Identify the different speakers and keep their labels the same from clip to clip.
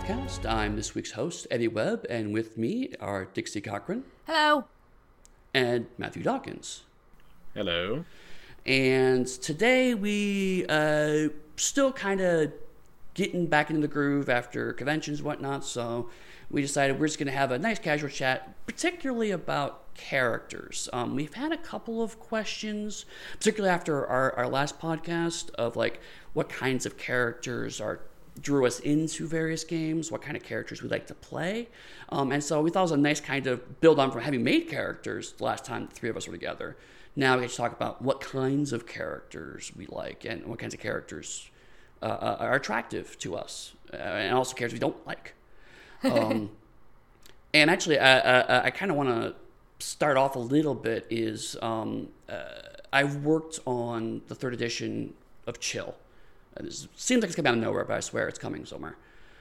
Speaker 1: Podcast. I'm this week's host, Eddie Webb, and with me are Dixie Cochran.
Speaker 2: Hello.
Speaker 1: And Matthew Dawkins.
Speaker 3: Hello.
Speaker 1: And today we still kind of getting back into the groove after conventions and whatnot, so we decided we're just going to have a nice casual chat, particularly about characters. We've had a couple of questions, particularly after our last podcast, of like what kinds of characters drew us into various games, what kind of characters we like to play. And so we thought it was a nice kind of build on from having made characters the last time the three of us were together. Now we get to talk about what kinds of characters we like and what kinds of characters are attractive to us, and also characters we don't like. And actually, I kind of want to start off a little bit is I've worked on the third edition of Chill. It seems like it's coming out of nowhere, but I swear it's coming somewhere.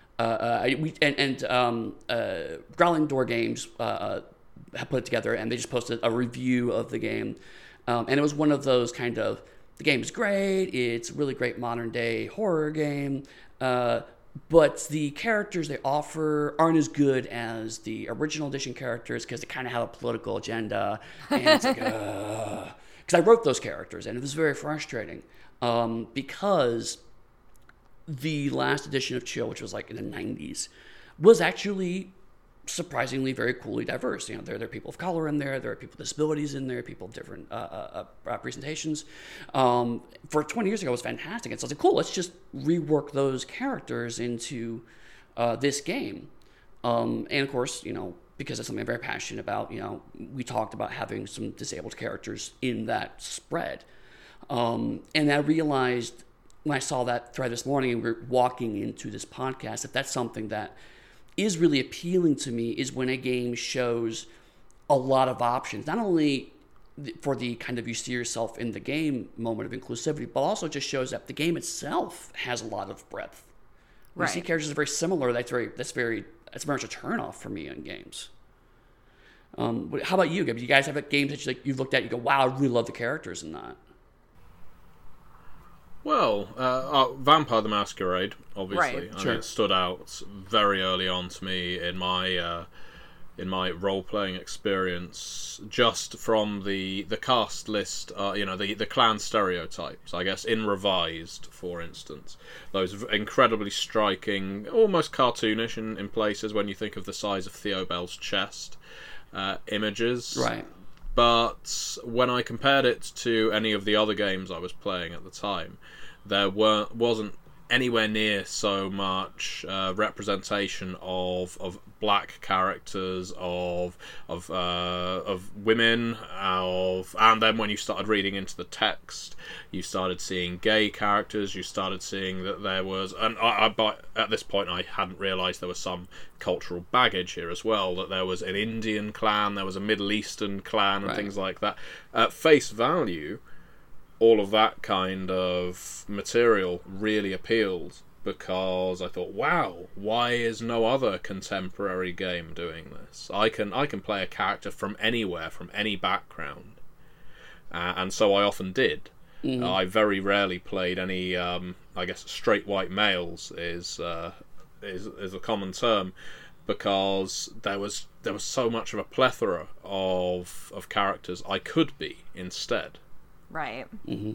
Speaker 1: Growling Door Games have put it together, and they just posted a review of the game. And it was one of those kind of, the game is great, it's a really great modern day horror game, but the characters they offer aren't as good as the original edition characters because they kind of have a political agenda. And it's like, because I wrote those characters, and it was very frustrating because the last edition of Chill, which was like in the 90s, was actually surprisingly very coolly diverse. You know, there are people of color in there are people with disabilities in there, people of different presentations. For 20 years ago, it was fantastic. And so I was like, cool, let's just rework those characters into this game. And of course, you know, because it's something I'm very passionate about, you know, we talked about having some disabled characters in that spread. And I realized when I saw that thread this morning and we were walking into this podcast, that that's something that is really appealing to me, is when a game shows a lot of options, not only for the kind of you see yourself in the game moment of inclusivity, but also just shows that the game itself has a lot of breadth. When you see characters that are very similar, that's very much a turnoff for me in games. How about you? Do you guys have games that you've looked at, you go, wow, I really love the characters in that?
Speaker 3: Well, Vampire the Masquerade, obviously.
Speaker 2: Right.
Speaker 3: I mean, it stood out very early on to me in my role-playing experience, just from the cast list, the clan stereotypes, I guess, in Revised, for instance. Those incredibly striking, almost cartoonish in places when you think of the size of Theobald's chest images.
Speaker 1: Right.
Speaker 3: But when I compared it to any of the other games I was playing at the time, there wasn't anywhere near so much representation of black characters, of women, and then when you started reading into the text, you started seeing gay characters. You started seeing that there was, and at this point I hadn't realised there was some cultural baggage here as well. That there was an Indian clan, there was a Middle Eastern clan, and things like that. At face value, all of that kind of material really appealed, because I thought, wow, why is no other contemporary game doing this? I can play a character from anywhere, from any background, and so I often did. Mm-hmm. I very rarely played any, I guess, straight white males is a common term, because there was so much of a plethora of characters I could be instead.
Speaker 2: Right.
Speaker 1: Mm-hmm.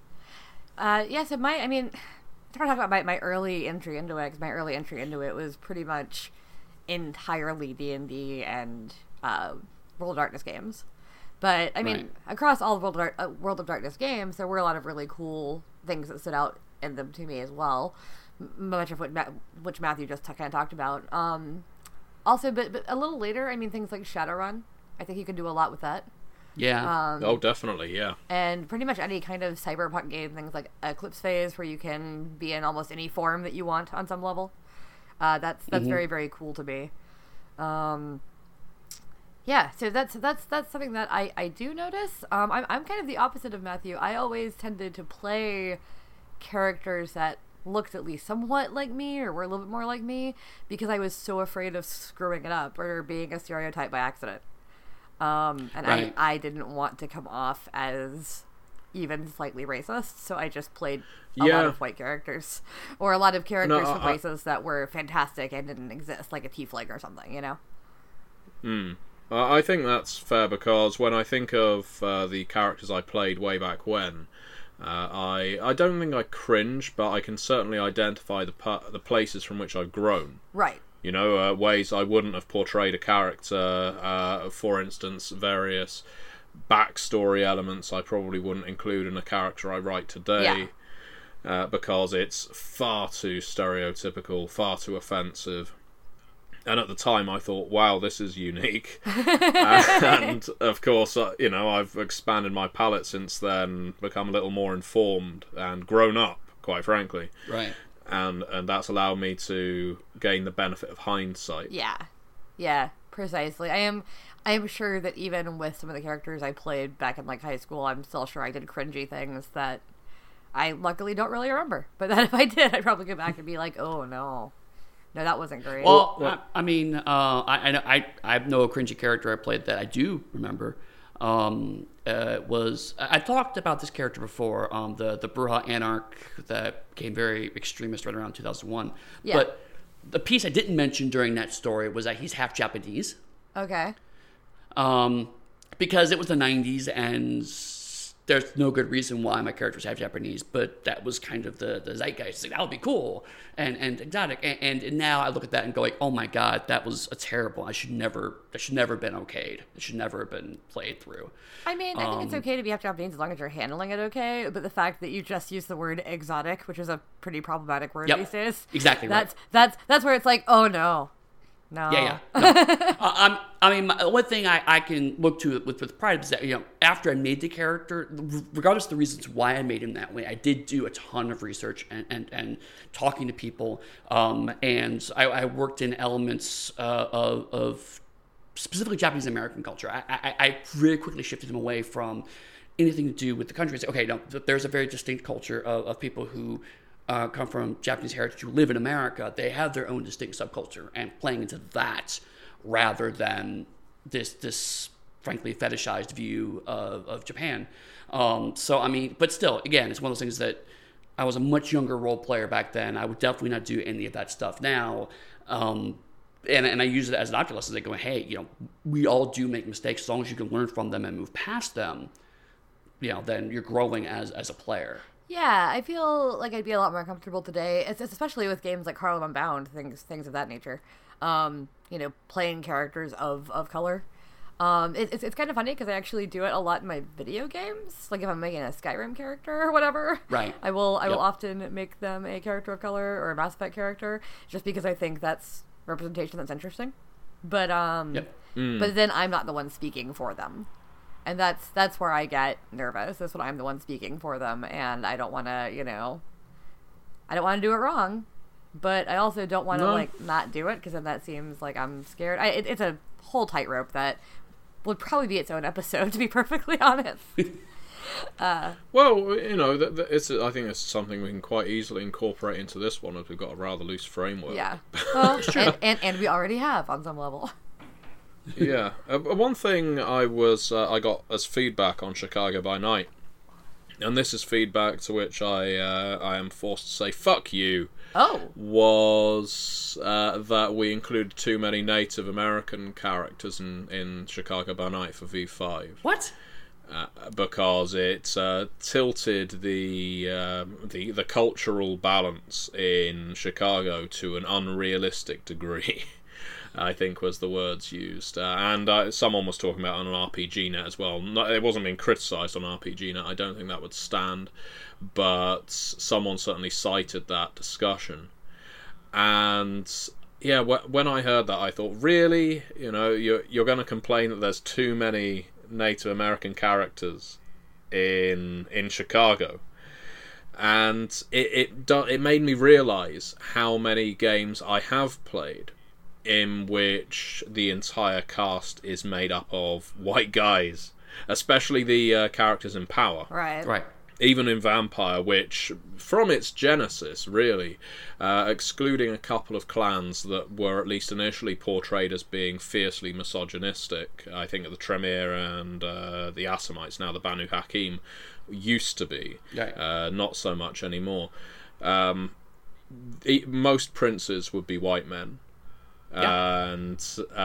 Speaker 2: So I'm trying to talk about my early entry into it, because my early entry into it was pretty much entirely D&D and World of Darkness games. But, across all World of Darkness games, there were a lot of really cool things that stood out in them to me as well, much of which Matthew just kind of talked about. Also, but a little later, things like Shadowrun, I think you can do a lot with that.
Speaker 1: Yeah.
Speaker 3: Definitely, yeah.
Speaker 2: And pretty much any kind of cyberpunk game, things like Eclipse Phase, where you can be in almost any form that you want on some level. That's mm-hmm. very, very cool to me. So that's something that I do notice. I'm kind of the opposite of Matthew. I always tended to play characters that looked at least somewhat like me, or were a little bit more like me, because I was so afraid of screwing it up or being a stereotype by accident. I didn't want to come off as even slightly racist, so I just played a lot of white characters. Or a lot of characters from races that were fantastic and didn't exist, like a tiefling or something, you know?
Speaker 3: I think that's fair, because when I think of the characters I played way back when, I don't think I cringe, but I can certainly identify the places from which I've grown.
Speaker 2: Right.
Speaker 3: You know, ways I wouldn't have portrayed a character. For instance, various backstory elements I probably wouldn't include in a character I write today, because it's far too stereotypical, far too offensive. And at the time I thought, wow, this is unique. And of course, you know, I've expanded my palette since then, become a little more informed and grown up, quite frankly.
Speaker 1: Right.
Speaker 3: And that's allowed me to gain the benefit of hindsight.
Speaker 2: Yeah, precisely. I am sure that even with some of the characters I played back in like high school, I'm still sure I did cringy things that I luckily don't really remember. But that if I did, I'd probably go back and be like, oh no, that wasn't great.
Speaker 1: Well, I mean, I know a cringy character I played that I do remember. Was I talked about this character before, the Brujah Anarch that became very extremist right around 2001.
Speaker 2: Yeah.
Speaker 1: But the piece I didn't mention during that story was that he's half Japanese.
Speaker 2: Okay.
Speaker 1: Because it was the 90s and there's no good reason why my characters have Japanese, but that was kind of the zeitgeist. Like, that would be cool and exotic. And now I look at that and go like, oh my god, that was a terrible. That should never have been okayed. It should never have been played through.
Speaker 2: I mean, I think it's okay to be half Japanese as long as you're handling it okay. But the fact that you just use the word exotic, which is a pretty problematic word these days,
Speaker 1: exactly.
Speaker 2: That's where it's like, oh no. No.
Speaker 1: Yeah. No. I mean, one thing I can look to with pride is that, you know, after I made the character, regardless of the reasons why I made him that way, I did do a ton of research and talking to people. And I worked in elements of specifically Japanese American culture. I really quickly shifted them away from anything to do with the country. Say, okay, no, there's a very distinct culture of people who come from Japanese heritage who live in America. They have their own distinct subculture, and playing into that rather than this frankly fetishized view of Japan. So I mean, but still, again, it's one of those things that I was a much younger role player back then. I would definitely not do any of that stuff now. And I use it as an object lesson. They go, hey, you know, we all do make mistakes. As long as you can learn from them and move past them, you know, then you're growing as a player.
Speaker 2: Yeah, I feel like I'd be a lot more comfortable today, especially with games like Harlem Unbound, things of that nature. You know, playing characters of color. It's kind of funny because I actually do it a lot in my video games. Like if I'm making a Skyrim character or whatever,
Speaker 1: right?
Speaker 2: I will often make them a character of color or a Mass Effect character, just because I think that's representation that's interesting. But but then I'm not the one speaking for them. And that's where I get nervous. That's when I'm the one speaking for them, and I don't want to, you know, I don't want to do it wrong, but I also don't want to like not do it because then that seems like I'm scared. It's a whole tightrope that would probably be its own episode, to be perfectly honest.
Speaker 3: Well, you know, I think it's something we can quite easily incorporate into this one, as we've got a rather loose framework.
Speaker 2: Yeah, well, and we already have on some level.
Speaker 3: Yeah. One thing I got as feedback on Chicago by Night, and this is feedback to which I am forced to say fuck you. Was that we included too many Native American characters in Chicago by Night for V5.
Speaker 1: What?
Speaker 3: Because it tilted the cultural balance in Chicago to an unrealistic degree. I think was the words used. And someone was talking about it on an RPG.net as well. It wasn't being criticised on RPG.net. I don't think that would stand. But someone certainly cited that discussion. And yeah, when I heard that, I thought, really? You know, you're going to complain that there's too many Native American characters in Chicago? And it made me realise how many games I have played in which the entire cast is made up of white guys, especially the characters in Power.
Speaker 2: Right.
Speaker 3: even in Vampire, which, from its genesis, really, excluding a couple of clans that were at least initially portrayed as being fiercely misogynistic, I think the Tremere and the Assamites, now the Banu Hakim, used to be, not so much anymore. Most princes would be white men. And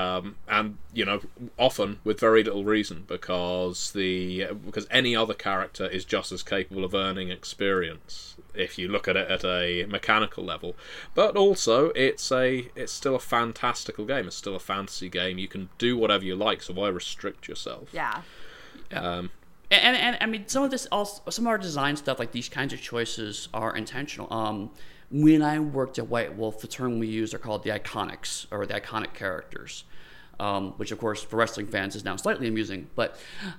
Speaker 3: you know, often with very little reason, because any other character is just as capable of earning experience if you look at it at a mechanical level. But also, it's still a fantastical game. It's still a fantasy game. You can do whatever you like, so why restrict yourself?
Speaker 2: Yeah.
Speaker 1: And I mean, some of our design stuff, like these kinds of choices, are intentional. When I worked at White Wolf, the term we used are called the iconics, or the iconic characters, which, of course, for wrestling fans is now slightly amusing, but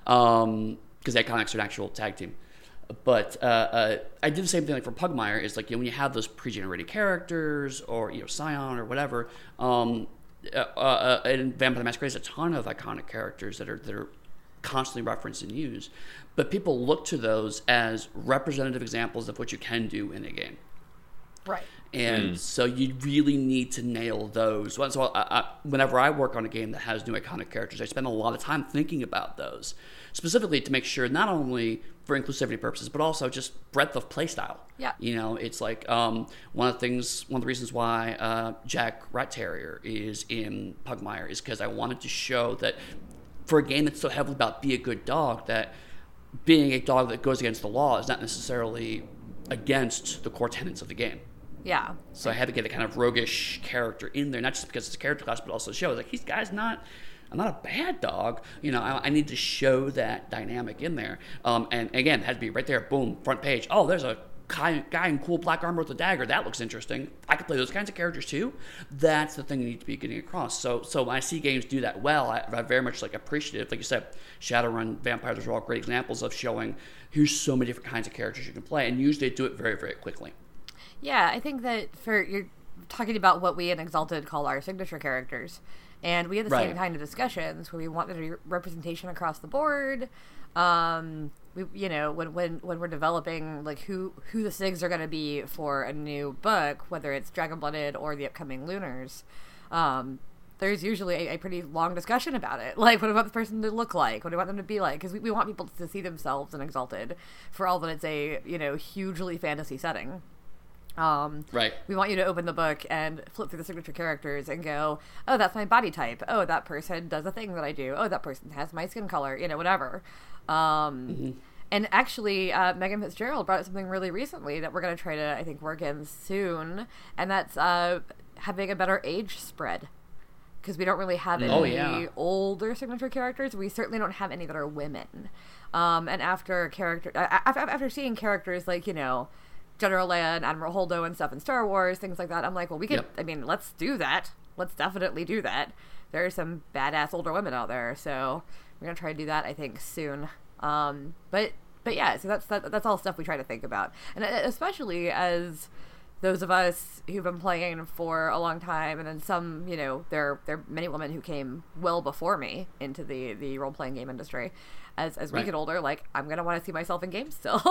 Speaker 1: because the Iconics are an actual tag team. But I did the same thing like for Pugmire. Is like, you know, when you have those pre-generated characters, or, you know, Scion or whatever. In Vampire the Masquerade, there's a ton of iconic characters that are constantly referenced and used, but people look to those as representative examples of what you can do in a game.
Speaker 2: Right.
Speaker 1: And so you really need to nail those. So whenever I work on a game that has new iconic characters, I spend a lot of time thinking about those, specifically to make sure not only for inclusivity purposes, but also just breadth of playstyle.
Speaker 2: Yeah.
Speaker 1: You know, it's like one of the reasons why Jack Rat Terrier is in Pugmire is because I wanted to show that for a game that's so heavily about be a good dog, that being a dog that goes against the law is not necessarily against the core tenets of the game.
Speaker 2: Yeah.
Speaker 1: So I had to get a kind of roguish character in there, not just because it's a character class, but also show like, I'm not a bad dog. You know, I need to show that dynamic in there. And again, it had to be right there, boom, front page. Oh, there's a guy in cool black armor with a dagger. That looks interesting. I could play those kinds of characters too. That's the thing you need to be getting across. So when I see games do that well, I very much like appreciative. Like you said, Shadowrun, Vampire, those are all great examples of showing here's so many different kinds of characters you can play, and usually they do it very, very quickly.
Speaker 2: Yeah, I think that you're talking about what we in Exalted call our signature characters, and we have the same kind of discussions where we want there to be representation across the board. We, you know, when we're developing like who the SIGs are going to be for a new book, whether it's Dragon-Blooded or the upcoming Lunars, there's usually a pretty long discussion about it. Like, what do I want the person to look like? What do I want them to be like? Because we want people to see themselves in Exalted, for all that it's a, you know, hugely fantasy setting.
Speaker 1: Right.
Speaker 2: We want you to open the book and flip through the signature characters and go, oh, that's my body type. Oh, that person does a thing that I do. Oh, that person has my skin color. You know, whatever. And actually, Megan Fitzgerald brought up something really recently that we're going to try to, I think, work in soon, and that's having a better age spread. Because we don't really have any older signature characters. We certainly don't have any that are women. And after seeing characters like, you know, General Leia and Admiral Holdo and stuff in Star Wars, things like that, I'm like, well, we could, I mean, let's do that. Let's definitely do that. There are some badass older women out there, so we're going to try to do that, I think, soon. But yeah, so that's all stuff we try to think about. And especially as those of us who've been playing for a long time, and then some, you know, there are many women who came well before me into the role-playing game industry. As we get older, like, I'm going to want to see myself in games still.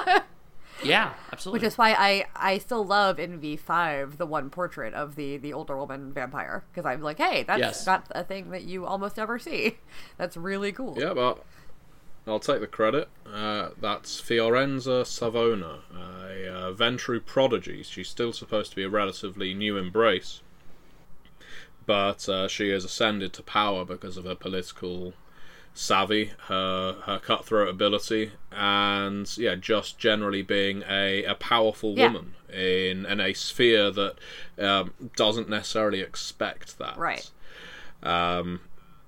Speaker 1: Yeah, absolutely.
Speaker 2: Which is why I still love in V5 the one portrait of the older woman vampire, because I'm like, hey, that's not a thing that you almost ever see. That's really cool.
Speaker 3: Yeah, but I'll take the credit. That's Fiorenza Savona, a Ventrue prodigy. She's still supposed to be a relatively new embrace, but she has ascended to power because of her political savvy, her cutthroat ability, and just generally being a powerful woman in a sphere that doesn't necessarily expect that.
Speaker 2: Right.
Speaker 3: And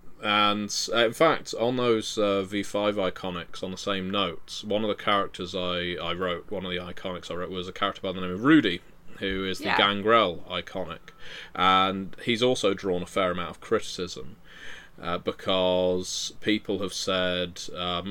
Speaker 3: in fact, on those V5 iconics, on the same notes, one of the characters I wrote, one of the iconics I wrote, was a character by the name of Rudy, who is the Gangrel iconic, and he's also drawn a fair amount of criticism. Because people have said,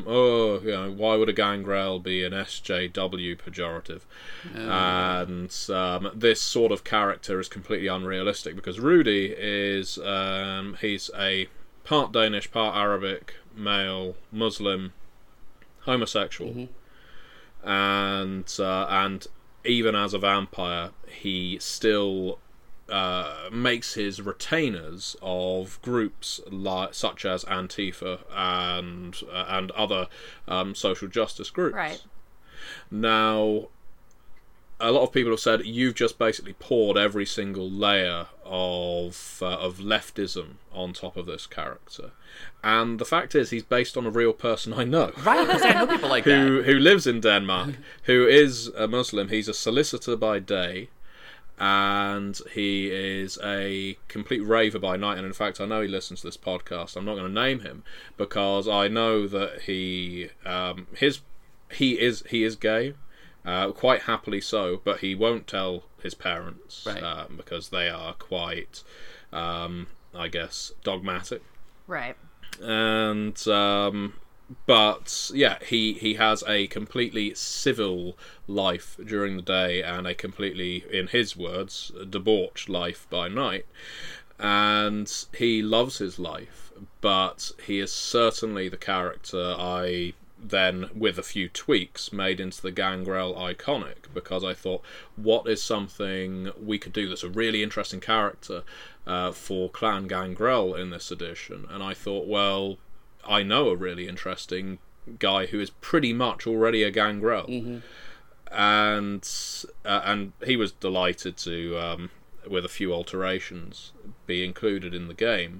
Speaker 3: why would a gangrel be an SJW pejorative? And this sort of character is completely unrealistic, because Rudy is, he's a part Danish, part Arabic, male, Muslim, homosexual. and even as a vampire, he still makes his retainers of groups such as Antifa and other social justice groups.
Speaker 2: Right.
Speaker 3: Now, a lot of people have said you've just basically poured every single layer of leftism on top of this character, and the fact is he's based on a real person I know.
Speaker 1: Right, because I know people like that.
Speaker 3: Who lives in Denmark, who is a Muslim. He's a solicitor by day, and he is a complete raver by night. And in fact, I know he listens to this podcast. I'm not going to name him because I know that he is gay, quite happily so. But he won't tell his parents,
Speaker 1: right.
Speaker 3: Because they are quite, I guess, dogmatic.
Speaker 2: Right.
Speaker 3: And but yeah, he has a completely civil life during the day and a completely, in his words, debauched life by night. And he loves his life, but he is certainly the character I then, with a few tweaks, made into the Gangrel iconic, because I thought, what is something we could do that's a really interesting character for Clan Gangrel in this edition? And I thought, well, I know a really interesting guy who is pretty much already a Gangrel.
Speaker 1: Mm-hmm.
Speaker 3: And he was delighted to, with a few alterations, be included in the game.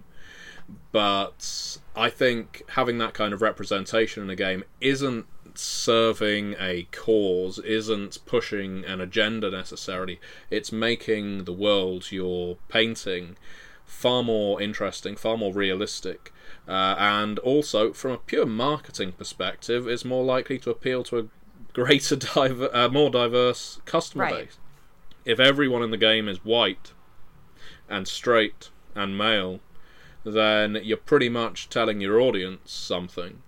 Speaker 3: But I think having that kind of representation in a game isn't serving a cause, isn't pushing an agenda necessarily. It's making the world you're painting far more interesting, far more realistic, and also from a pure marketing perspective is more likely to appeal to a greater, more diverse customer base. If everyone in the game is white and straight and male, then you're pretty much telling your audience something.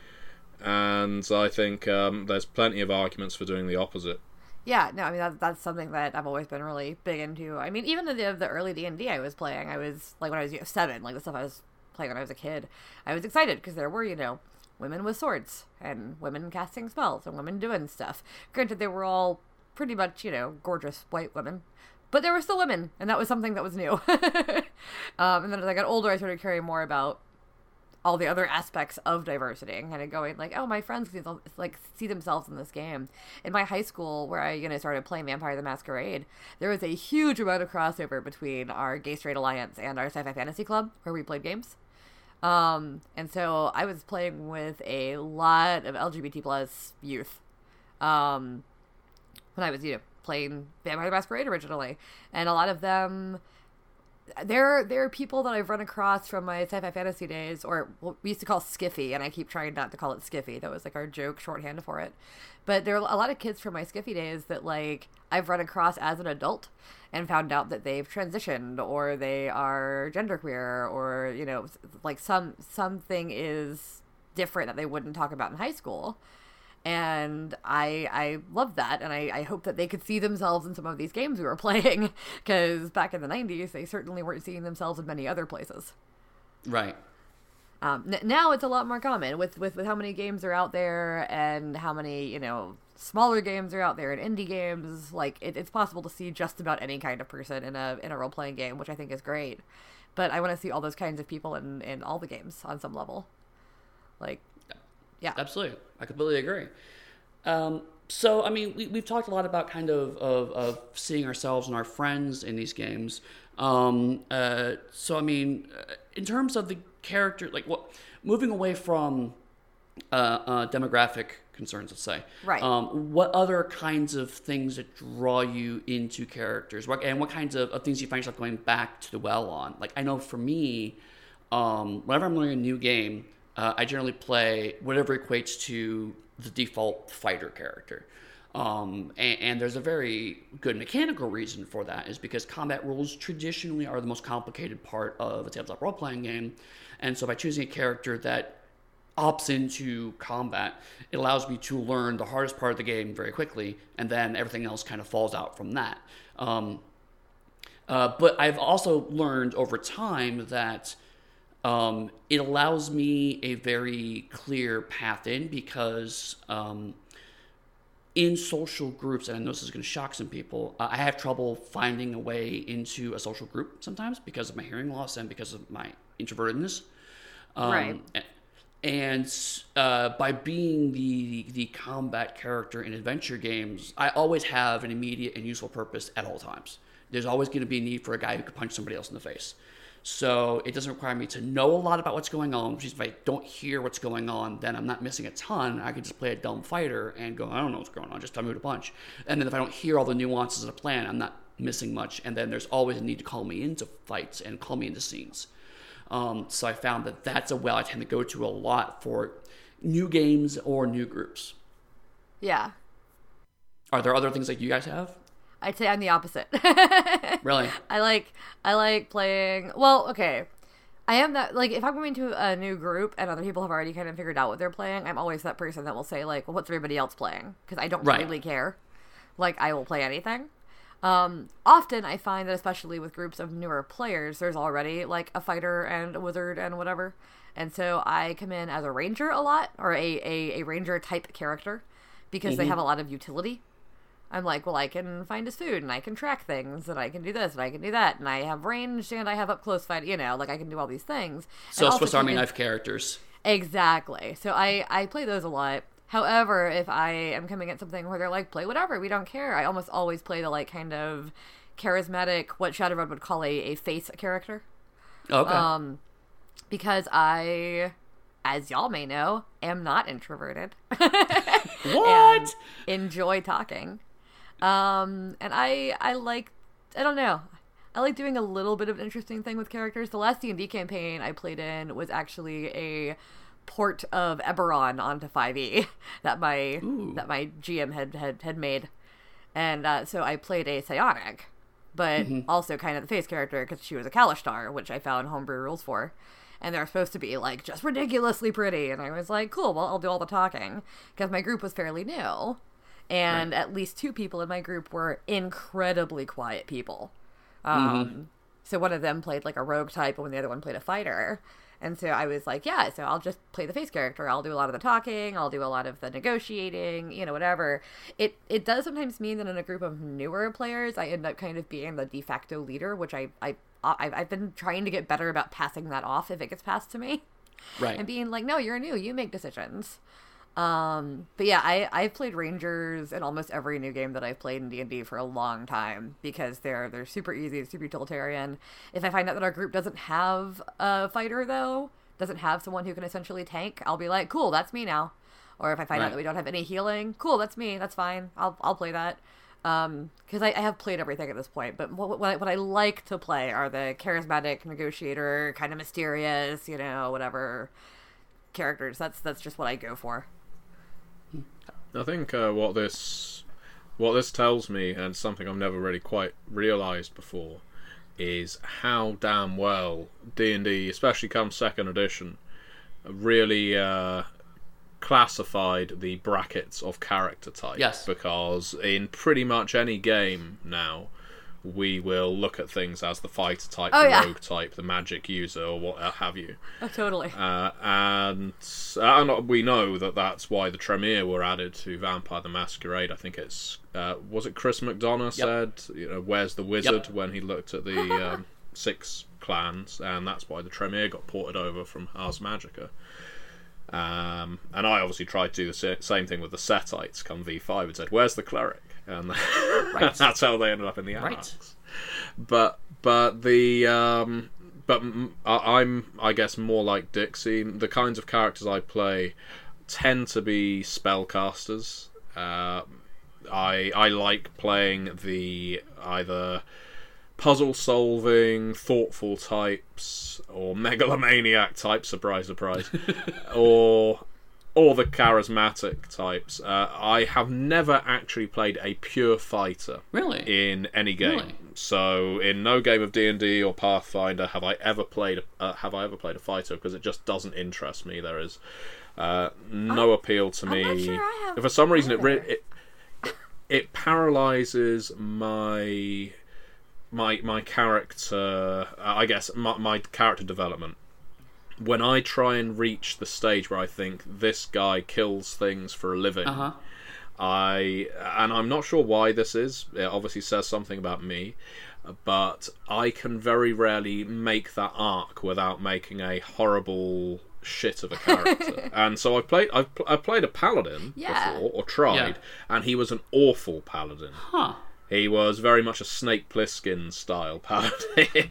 Speaker 3: And I think there's plenty of arguments for doing the opposite.
Speaker 2: Yeah, no, I mean, that's something that I've always been really big into. I mean, even the early D&D I was playing, I was, like, when I was 7, like, the stuff I was playing when I was a kid, I was excited because there were, women with swords, and women casting spells, and women doing stuff. Granted, they were all pretty much, gorgeous white women. But there were still women, and that was something that was new. And then as I got older, I started caring more about all the other aspects of diversity and kind of going like, oh, my friends can see themselves in this game. In my high school, where I started playing Vampire the Masquerade, there was a huge amount of crossover between our Gay Straight Alliance and our Sci-Fi Fantasy Club, where we played games. And so I was playing with a lot of LGBT plus youth when I was, playing Vampire the Masquerade originally, and a lot of them, there are people that I've run across from my sci-fi fantasy days, or what we used to call Skiffy, and I keep trying not to call it Skiffy. That was like our joke shorthand for it. But there are a lot of kids from my Skiffy days that I've run across as an adult and found out that they've transitioned, or they are genderqueer, or something is different that they wouldn't talk about in high school. And I love that, and I hope that they could see themselves in some of these games we were playing, because back in the 90s, they certainly weren't seeing themselves in many other places.
Speaker 1: Right.
Speaker 2: Now it's a lot more common with how many games are out there, and how many, smaller games are out there, and indie games. It's possible to see just about any kind of person in a role-playing game, which I think is great. But I want to see all those kinds of people in all the games on some level. Yeah,
Speaker 1: absolutely. I completely agree. So, I mean, we've talked a lot about kind of seeing ourselves and our friends in these games. So, I mean, in terms of the character, moving away from demographic concerns, let's say.
Speaker 2: Right.
Speaker 1: What other kinds of things that draw you into characters? What kinds of things you find yourself going back to dwell on? I know for me, whenever I'm learning a new game, I generally play whatever equates to the default fighter character. And there's a very good mechanical reason for that, is because combat rules traditionally are the most complicated part of a tabletop role-playing game. And so by choosing a character that opts into combat, it allows me to learn the hardest part of the game very quickly, and then everything else kind of falls out from that. But I've also learned over time that it allows me a very clear path in, because in social groups, and I know this is going to shock some people, I have trouble finding a way into a social group sometimes because of my hearing loss and because of my introvertedness.
Speaker 2: Right.
Speaker 1: And by being the combat character in adventure games, I always have an immediate and useful purpose at all times. There's always going to be a need for a guy who can punch somebody else in the face. So it doesn't require me to know a lot about what's going on, which is if I don't hear what's going on, then I'm not missing a ton. I can just play a dumb fighter and go, I don't know what's going on, just tell me who to punch. And then if I don't hear all the nuances of the plan, I'm not missing much. And then there's always a need to call me into fights and call me into scenes. So I found that that's a well I tend to go to a lot for new games or new groups.
Speaker 2: Yeah.
Speaker 1: Are there other things like you guys have?
Speaker 2: I'd say I'm the opposite.
Speaker 1: Really?
Speaker 2: I like playing. Well, okay. I am that, like, if I'm going to a new group and other people have already kind of figured out what they're playing, I'm always that person that will say, like, well, what's everybody else playing? Because I don't really care. Like, I will play anything. Often I find that, especially with groups of newer players, there's already, like, a fighter and a wizard and whatever. And so I come in as a ranger a lot, or a ranger type character, because they have a lot of utility. I'm like, well, I can find his food, and I can track things, and I can do this, and I can do that, and I have ranged, and I have up close fight, like, I can do all these things.
Speaker 1: So Swiss Army knife characters.
Speaker 2: Exactly. So I play those a lot. However, if I am coming at something where they're like, play whatever, we don't care, I almost always play the, like, kind of charismatic, what Shadowrun would call a face character.
Speaker 1: Okay.
Speaker 2: Because I, as y'all may know, am not introverted.
Speaker 1: What?
Speaker 2: And enjoy talking. And I like, I don't know, I like doing a little bit of an interesting thing with characters. The last D&D campaign I played in was actually a port of Eberron onto 5e that my GM had made. And so I played a psionic, but also kind of the face character because she was a Kalishtar, which I found homebrew rules for. And they're supposed to be, like, just ridiculously pretty. And I was like, cool, well, I'll do all the talking. Because my group was fairly new. And at least 2 people in my group were incredibly quiet people. So one of them played, like, a rogue type, and the other one played a fighter. And so I was like, yeah, so I'll just play the face character. I'll do a lot of the talking. I'll do a lot of the negotiating, whatever. It does sometimes mean that in a group of newer players, I end up kind of being the de facto leader, which I've been trying to get better about passing that off if it gets passed to me.
Speaker 1: Right.
Speaker 2: And being like, no, you're new. You make decisions. But yeah, I've played Rangers in almost every new game that I've played in D&D for a long time because they're super easy, super utilitarian. If I find out that our group doesn't have a fighter, though, doesn't have someone who can essentially tank, I'll be like, cool, that's me now. Or if I find out that we don't have any healing, cool, that's me, that's fine. I'll play that. Because I have played everything at this point, but what I like to play are the charismatic negotiator, kind of mysterious, whatever characters. That's just what I go for.
Speaker 3: I think what this tells me, and something I've never really quite realised before, is how damn well D&D, especially come 2nd edition, really classified the brackets of character type.
Speaker 1: Yes.
Speaker 3: Because in pretty much any game now, we will look at things as the fighter type, rogue type, the magic user, or what have you.
Speaker 2: Oh, totally.
Speaker 3: And we know that that's why the Tremere were added to Vampire the Masquerade. I think it's was it Chris McDonough said, where's the wizard, when he looked at the 6 clans, and that's why the Tremere got ported over from Ars Magica. And I obviously tried to do the same thing with the Setites come V5 and said, where's the cleric? And that's how they ended up in the Anarchs. But I'm, I guess, more like Dixie. The kinds of characters I play tend to be spellcasters. I like playing the either puzzle-solving, thoughtful types, or megalomaniac types, surprise, surprise, or the charismatic types. I have never actually played a pure fighter in any game. Really? So in no game of D&D or Pathfinder have I ever played a fighter, because it just doesn't interest me. There is no appeal to me.
Speaker 2: I'm not sure I have
Speaker 3: for some reason it paralyzes my character, I guess, my character development. When I try and reach the stage where I think this guy kills things for a living, I'm not sure why this is. It obviously says something about me, but I can very rarely make that arc without making a horrible shit of a character. And so I've played a paladin before, or tried, and he was an awful paladin.
Speaker 1: Huh.
Speaker 3: He was very much a Snake Plissken style paladin,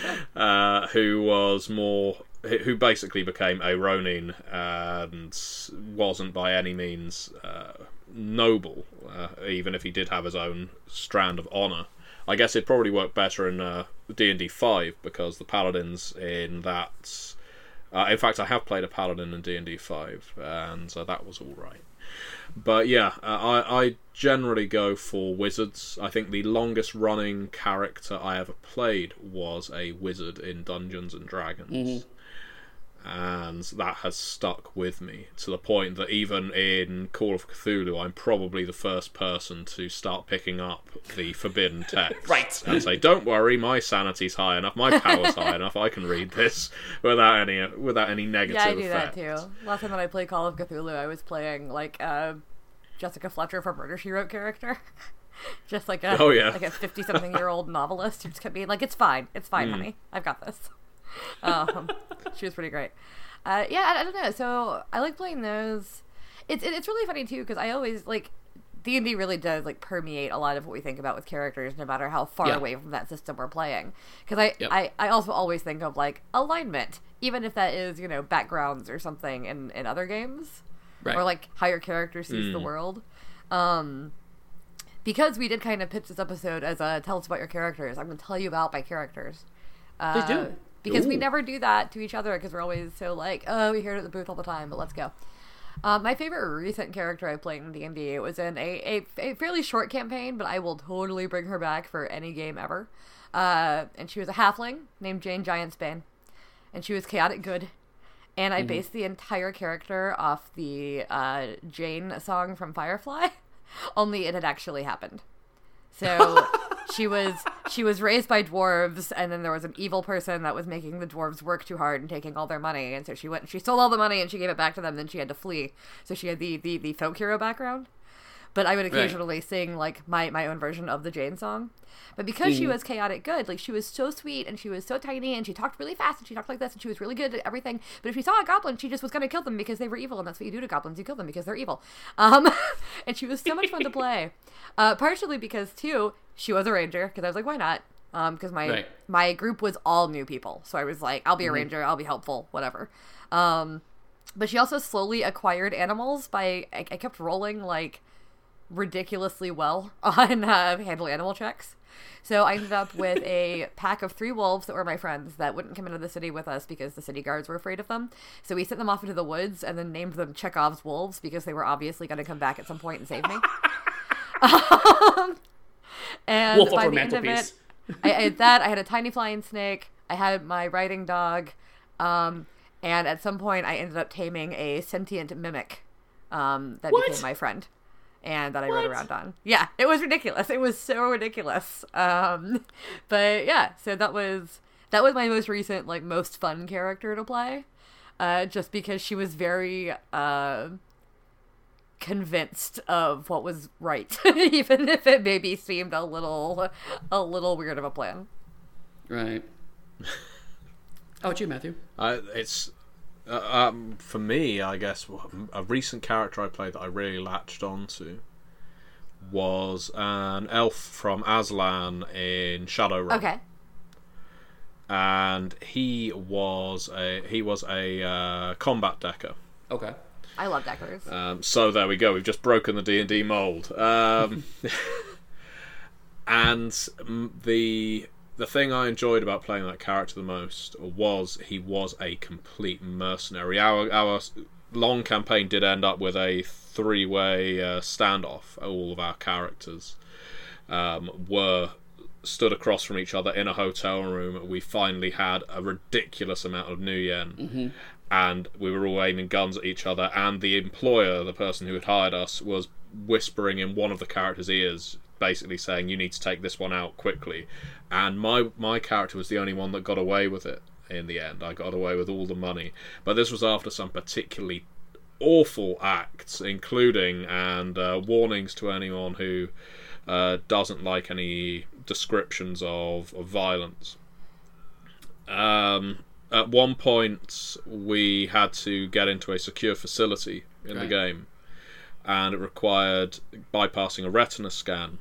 Speaker 3: who basically became a Ronin and wasn't by any means noble, even if he did have his own strand of honour. I guess it probably worked better in D&D 5 because the paladins in that... in fact, I have played a paladin in D&D 5, and that was all right. But yeah, I generally go for wizards. I think the longest running character I ever played was a wizard in Dungeons and Dragons. And that has stuck with me to the point that even in Call of Cthulhu, I'm probably the first person to start picking up the forbidden text.
Speaker 1: Right.
Speaker 3: And say, don't worry, my sanity's high enough, my power's high enough, I can read this without any negative
Speaker 2: Yeah, I do
Speaker 3: effect.
Speaker 2: that too. Last time that I played Call of Cthulhu, I was playing like Jessica Fletcher from Murder, She Wrote character. Just like a 50-something-year-old novelist who just kept being like, it's fine, honey, I've got this. She was pretty great. I don't know. So I like playing those. It's really funny too because I always like D&D really does like permeate a lot of what we think about with characters, no matter how far away from that system we're playing. Because I also always think of like alignment, even if that is backgrounds or something in other games, or like how your character sees the world. Because we did kind of pitch this episode as a tell us about your characters. I'm going to tell you about my characters.
Speaker 1: Please do.
Speaker 2: Because we never do that to each other because we're always so like, oh, we hear it at the booth all the time, but let's go. My favorite recent character I played in D&D was in a fairly short campaign, but I will totally bring her back for any game ever. And she was a halfling named Jane Giantsbane, and she was chaotic good. And I based the entire character off the Jane song from Firefly, only it had actually happened. So she was raised by dwarves, and then there was an evil person that was making the dwarves work too hard and taking all their money, and so she went and she stole all the money and she gave it back to them, then she had to flee. So she had the folk hero background. But I would occasionally sing like my own version of the Jane song. But because she was chaotic good, like she was so sweet and she was so tiny and she talked really fast and she talked like this and she was really good at everything. But if she saw a goblin, she just was going to kill them because they were evil, and that's what you do to goblins. You kill them because they're evil. And she was so much fun to play. Partially because too, she was a ranger because I was like, why not? Because my group was all new people. So I was like, I'll be a ranger. I'll be helpful, whatever. But she also slowly acquired animals by, I kept rolling like ridiculously well on handle animal checks. So I ended up with a pack of 3 wolves that were my friends that wouldn't come into the city with us because the city guards were afraid of them. So we sent them off into the woods and then named them Chekhov's wolves because they were obviously going to come back at some point and save me. And
Speaker 1: Wolf
Speaker 2: by
Speaker 1: over
Speaker 2: the end of
Speaker 1: mantelpiece.
Speaker 2: it, I had that. I had a tiny flying snake. I had my riding dog. And at some point I ended up taming a sentient mimic that became my friend. And that I rode around on. Yeah, it was ridiculous. It was so ridiculous. But yeah, so that was my most recent, like, most fun character to play. Just because she was very convinced of what was right, even if it maybe seemed a little weird of a plan.
Speaker 1: Right. Oh, it's you, Matthew.
Speaker 3: It's for me, I guess a recent character I played that I really latched onto was an elf from Aslan in Shadowrun.
Speaker 2: Okay.
Speaker 3: And he was a combat decker.
Speaker 1: Okay.
Speaker 2: I love deckers.
Speaker 3: So there we go. We've just broken the D&D mold. And the thing I enjoyed about playing that character the most was he was a complete mercenary. Our long campaign did end up with a 3-way standoff. All of our characters were stood across from each other in a hotel room. We finally had a ridiculous amount of Nuyen, and we were all aiming guns at each other, and the employer, the person who had hired us, was whispering in one of the characters' ears, basically saying, you need to take this one out quickly. And my character was the only one that got away with it in the end. I got away with all the money. But this was after some particularly awful acts, including, and warnings to anyone who doesn't like any descriptions of violence. At one point, we had to get into a secure facility in the game, and it required bypassing a retina scan.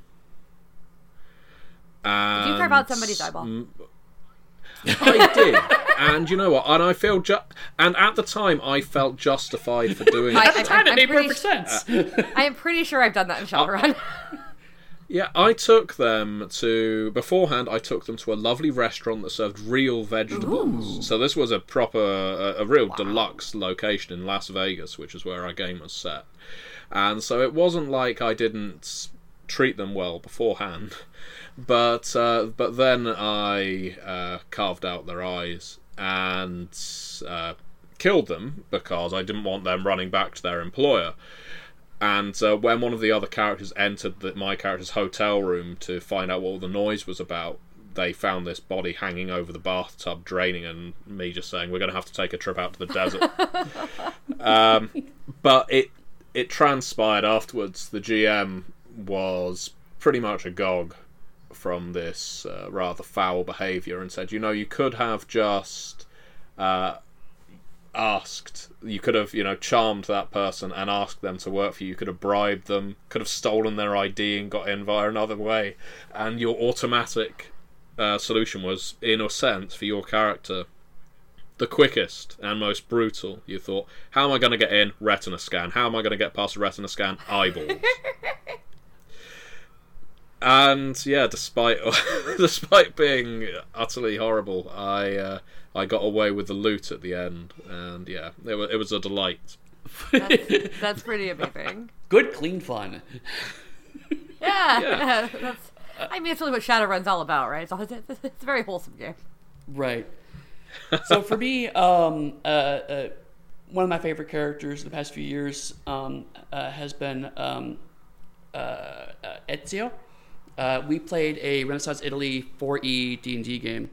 Speaker 3: And
Speaker 2: did you carve out somebody's eyeball?
Speaker 3: I did, and you know what? And I feel and at the time, I felt justified for doing it.
Speaker 1: At the time, it made perfect sense.
Speaker 2: I am pretty sure I've done that in Shadowrun.
Speaker 3: Yeah, I took them to... Beforehand, I took them to a lovely restaurant that served real vegetables. Ooh. So this was a proper, a real deluxe location in Las Vegas, which is where our game was set. And so it wasn't like I didn't treat them well beforehand. But then I carved out their eyes and killed them because I didn't want them running back to their employer. And when one of the other characters entered my character's hotel room to find out what all the noise was about, they found this body hanging over the bathtub draining, and me just saying, we're going to have to take a trip out to the desert. But it transpired afterwards. The GM was pretty much agog from this rather foul behaviour and said, you could have just... you could have charmed that person and asked them to work for you. You could have bribed them, could have stolen their ID and got in via another way, and your automatic solution was, in a sense, for your character, the quickest and most brutal. You thought, how am I going to get in? Retina scan. How am I going to get past the retina scan? Eyeballs. And yeah, despite being utterly horrible, I got away with the loot at the end, and yeah, it was a delight.
Speaker 2: That's pretty amazing.
Speaker 1: Good, clean fun.
Speaker 2: Yeah. It's really what Shadowrun's all about, right? It's a very wholesome game.
Speaker 1: Right. So for me, one of my favorite characters in the past few years has been Ezio. We played a Renaissance Italy 4E D&D game.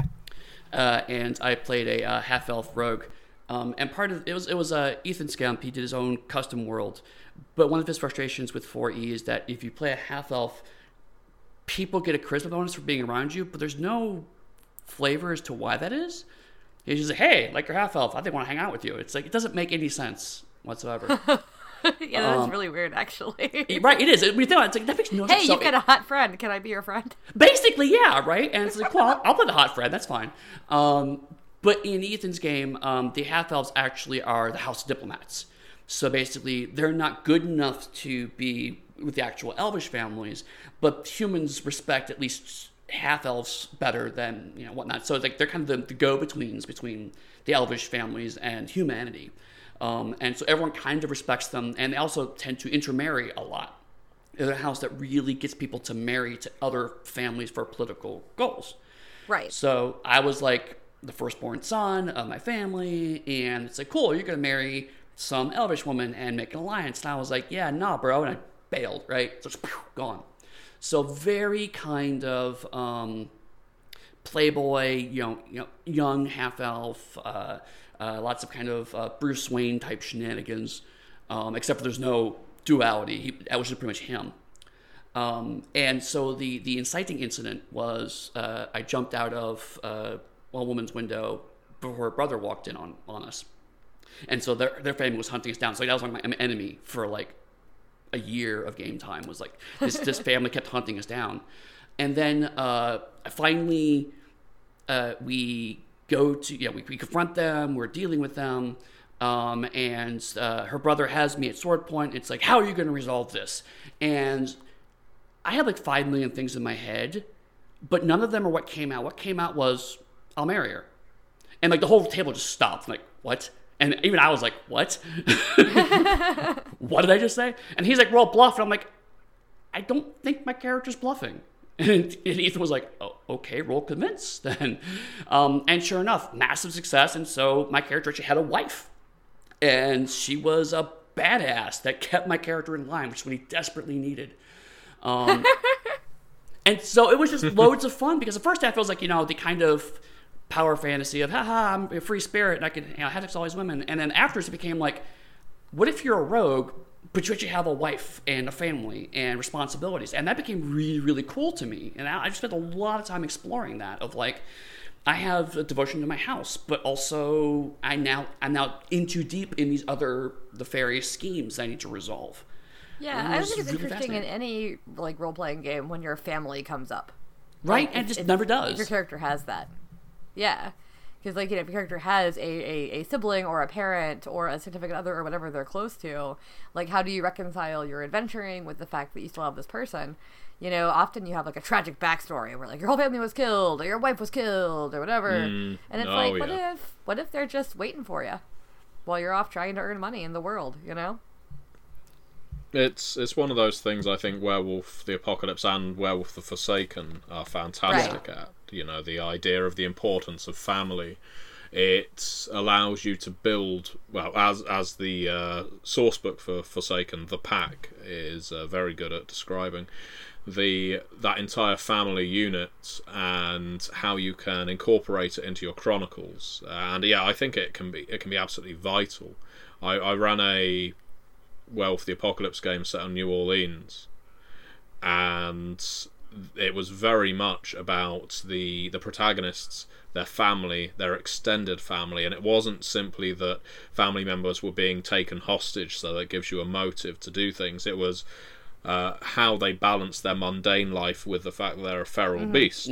Speaker 1: And I played a half-elf rogue, and part of it was Ethan Skemp. He did his own custom world, but one of his frustrations with 4E is that if you play a half-elf, people get a charisma bonus for being around you, but there's no flavor as to why that is. He's just like, hey, like your half-elf, I think I want to hang out with you. It's like, it doesn't make any sense whatsoever.
Speaker 2: Yeah, that's really weird, actually.
Speaker 1: Right, it is. When you think about it, it's like, that makes no sense.
Speaker 2: Hey, you've got a hot friend. Can I be your friend?
Speaker 1: Basically, yeah, right? And it's like, well, I'll play the hot friend. That's fine. But in Ethan's game, the half-elves actually are the House of Diplomats. So basically, they're not good enough to be with the actual elvish families, but humans respect at least half-elves better than, whatnot. So it's like they're kind of the go-betweens between the elvish families and humanity. And so everyone kind of respects them, and they also tend to intermarry a lot. They're a house that really gets people to marry to other families for political goals.
Speaker 2: Right.
Speaker 1: So I was like the firstborn son of my family, and it's like, cool, you're going to marry some elvish woman and make an alliance. And I was like, yeah, nah, bro, and I bailed, right? So it's gone. So very kind of playboy, young half-elf, lots of kind of Bruce Wayne type shenanigans, except for there's no duality. That was just pretty much him. And so the inciting incident was I jumped out of a woman's window before her brother walked in on us. And so their family was hunting us down. So that was like my enemy for like a year of game time, was like this family kept hunting us down. And then finally we go to, we confront them, we're dealing with them, and her brother has me at sword point. It's like, how are you going to resolve this? And I had like 5 million things in my head, but none of them are what came out. What came out was, I'll marry her. And like the whole table just stopped. I'm like, what? And even I was like, what? What did I just say? And he's like, roll bluff. And I'm like, I don't think my character's bluffing. And Ethan was like, oh, okay, roll convince then. And sure enough, massive success. And so my character actually had a wife. And she was a badass that kept my character in line, which is what he desperately needed. And so it was just loads of fun, because the first half it was like, the kind of power fantasy of, haha, I'm a free spirit and I can have sex with all these women. And then afterwards it became like, what if you're a rogue, but you actually have a wife and a family and responsibilities? And that became really, really cool to me. And I just spent a lot of time exploring that of like, I have a devotion to my house, but also I'm now in too deep in these other nefarious schemes I need to resolve.
Speaker 2: Yeah, I don't think it's really interesting in any like role-playing game when your family comes up.
Speaker 1: Right,
Speaker 2: like,
Speaker 1: and it just never does.
Speaker 2: If your character has that. Yeah. Because, like, you know, if your character has a sibling or a parent or a significant other or whatever they're close to, like, how do you reconcile your adventuring with the fact that you still have this person? You know, often you have, like, a tragic backstory where, like, your whole family was killed or your wife was killed or whatever. And it's what if they're just waiting for you while you're off trying to earn money in the world, you know?
Speaker 3: It's one of those things I think Werewolf the Apocalypse and Werewolf the Forsaken are fantastic at. You know, the idea of the importance of family. It allows you to build, well, as the sourcebook for Forsaken, The Pack, is very good at describing that entire family unit and how you can incorporate it into your chronicles. And yeah, I think it can be absolutely vital. I ran a Werewolf the Apocalypse game set on New Orleans, and it was very much about the protagonists, their family, their extended family, and it wasn't simply that family members were being taken hostage, so that gives you a motive to do things. It was how they balance their mundane life with the fact that they're a feral beast.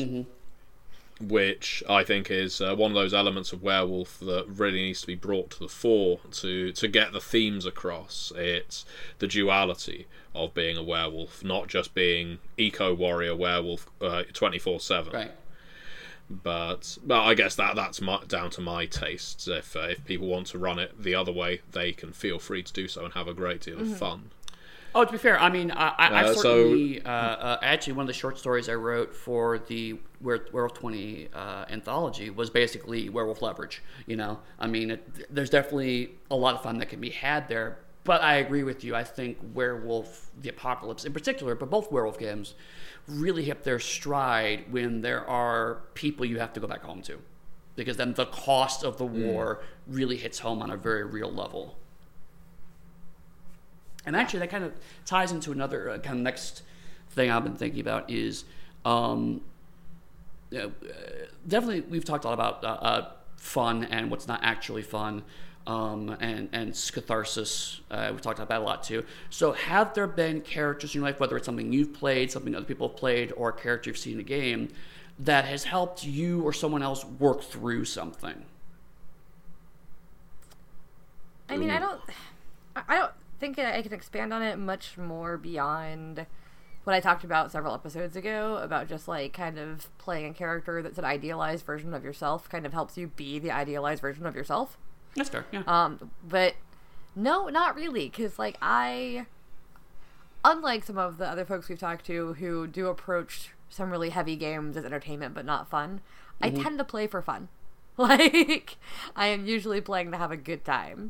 Speaker 3: Which I think is one of those elements of Werewolf that really needs to be brought to the fore to get the themes across. It's the duality of being a werewolf, not just being eco-warrior werewolf 24/7.
Speaker 1: Right.
Speaker 3: But I guess that's down to my tastes. If people want to run it the other way, they can feel free to do so and have a great deal of fun.
Speaker 1: Oh, to be fair, I mean, I certainly actually one of the short stories I wrote for the Werewolf 20 anthology was basically werewolf leverage. You know, I mean, there's definitely a lot of fun that can be had there. But I agree with you. I think Werewolf the Apocalypse, in particular, but both werewolf games, really hit their stride when there are people you have to go back home to, because then the cost of the war really hits home on a very real level. And actually, that kind of ties into another kind of next thing I've been thinking about is, definitely we've talked a lot about fun and what's not actually fun, and catharsis. We've talked about that a lot too. So, have there been characters in your life, whether it's something you've played, something other people have played, or a character you've seen in a game, that has helped you or someone else work through something?
Speaker 2: I mean, I don't think I can expand on it much more beyond what I talked about several episodes ago about just like kind of playing a character that's an idealized version of yourself kind of helps you be the idealized version of yourself.
Speaker 1: That's fair, yeah.
Speaker 2: But no, not really, because like unlike some of the other folks we've talked to who do approach some really heavy games as entertainment but not fun, I tend to play for fun. Like, I am usually playing to have a good time.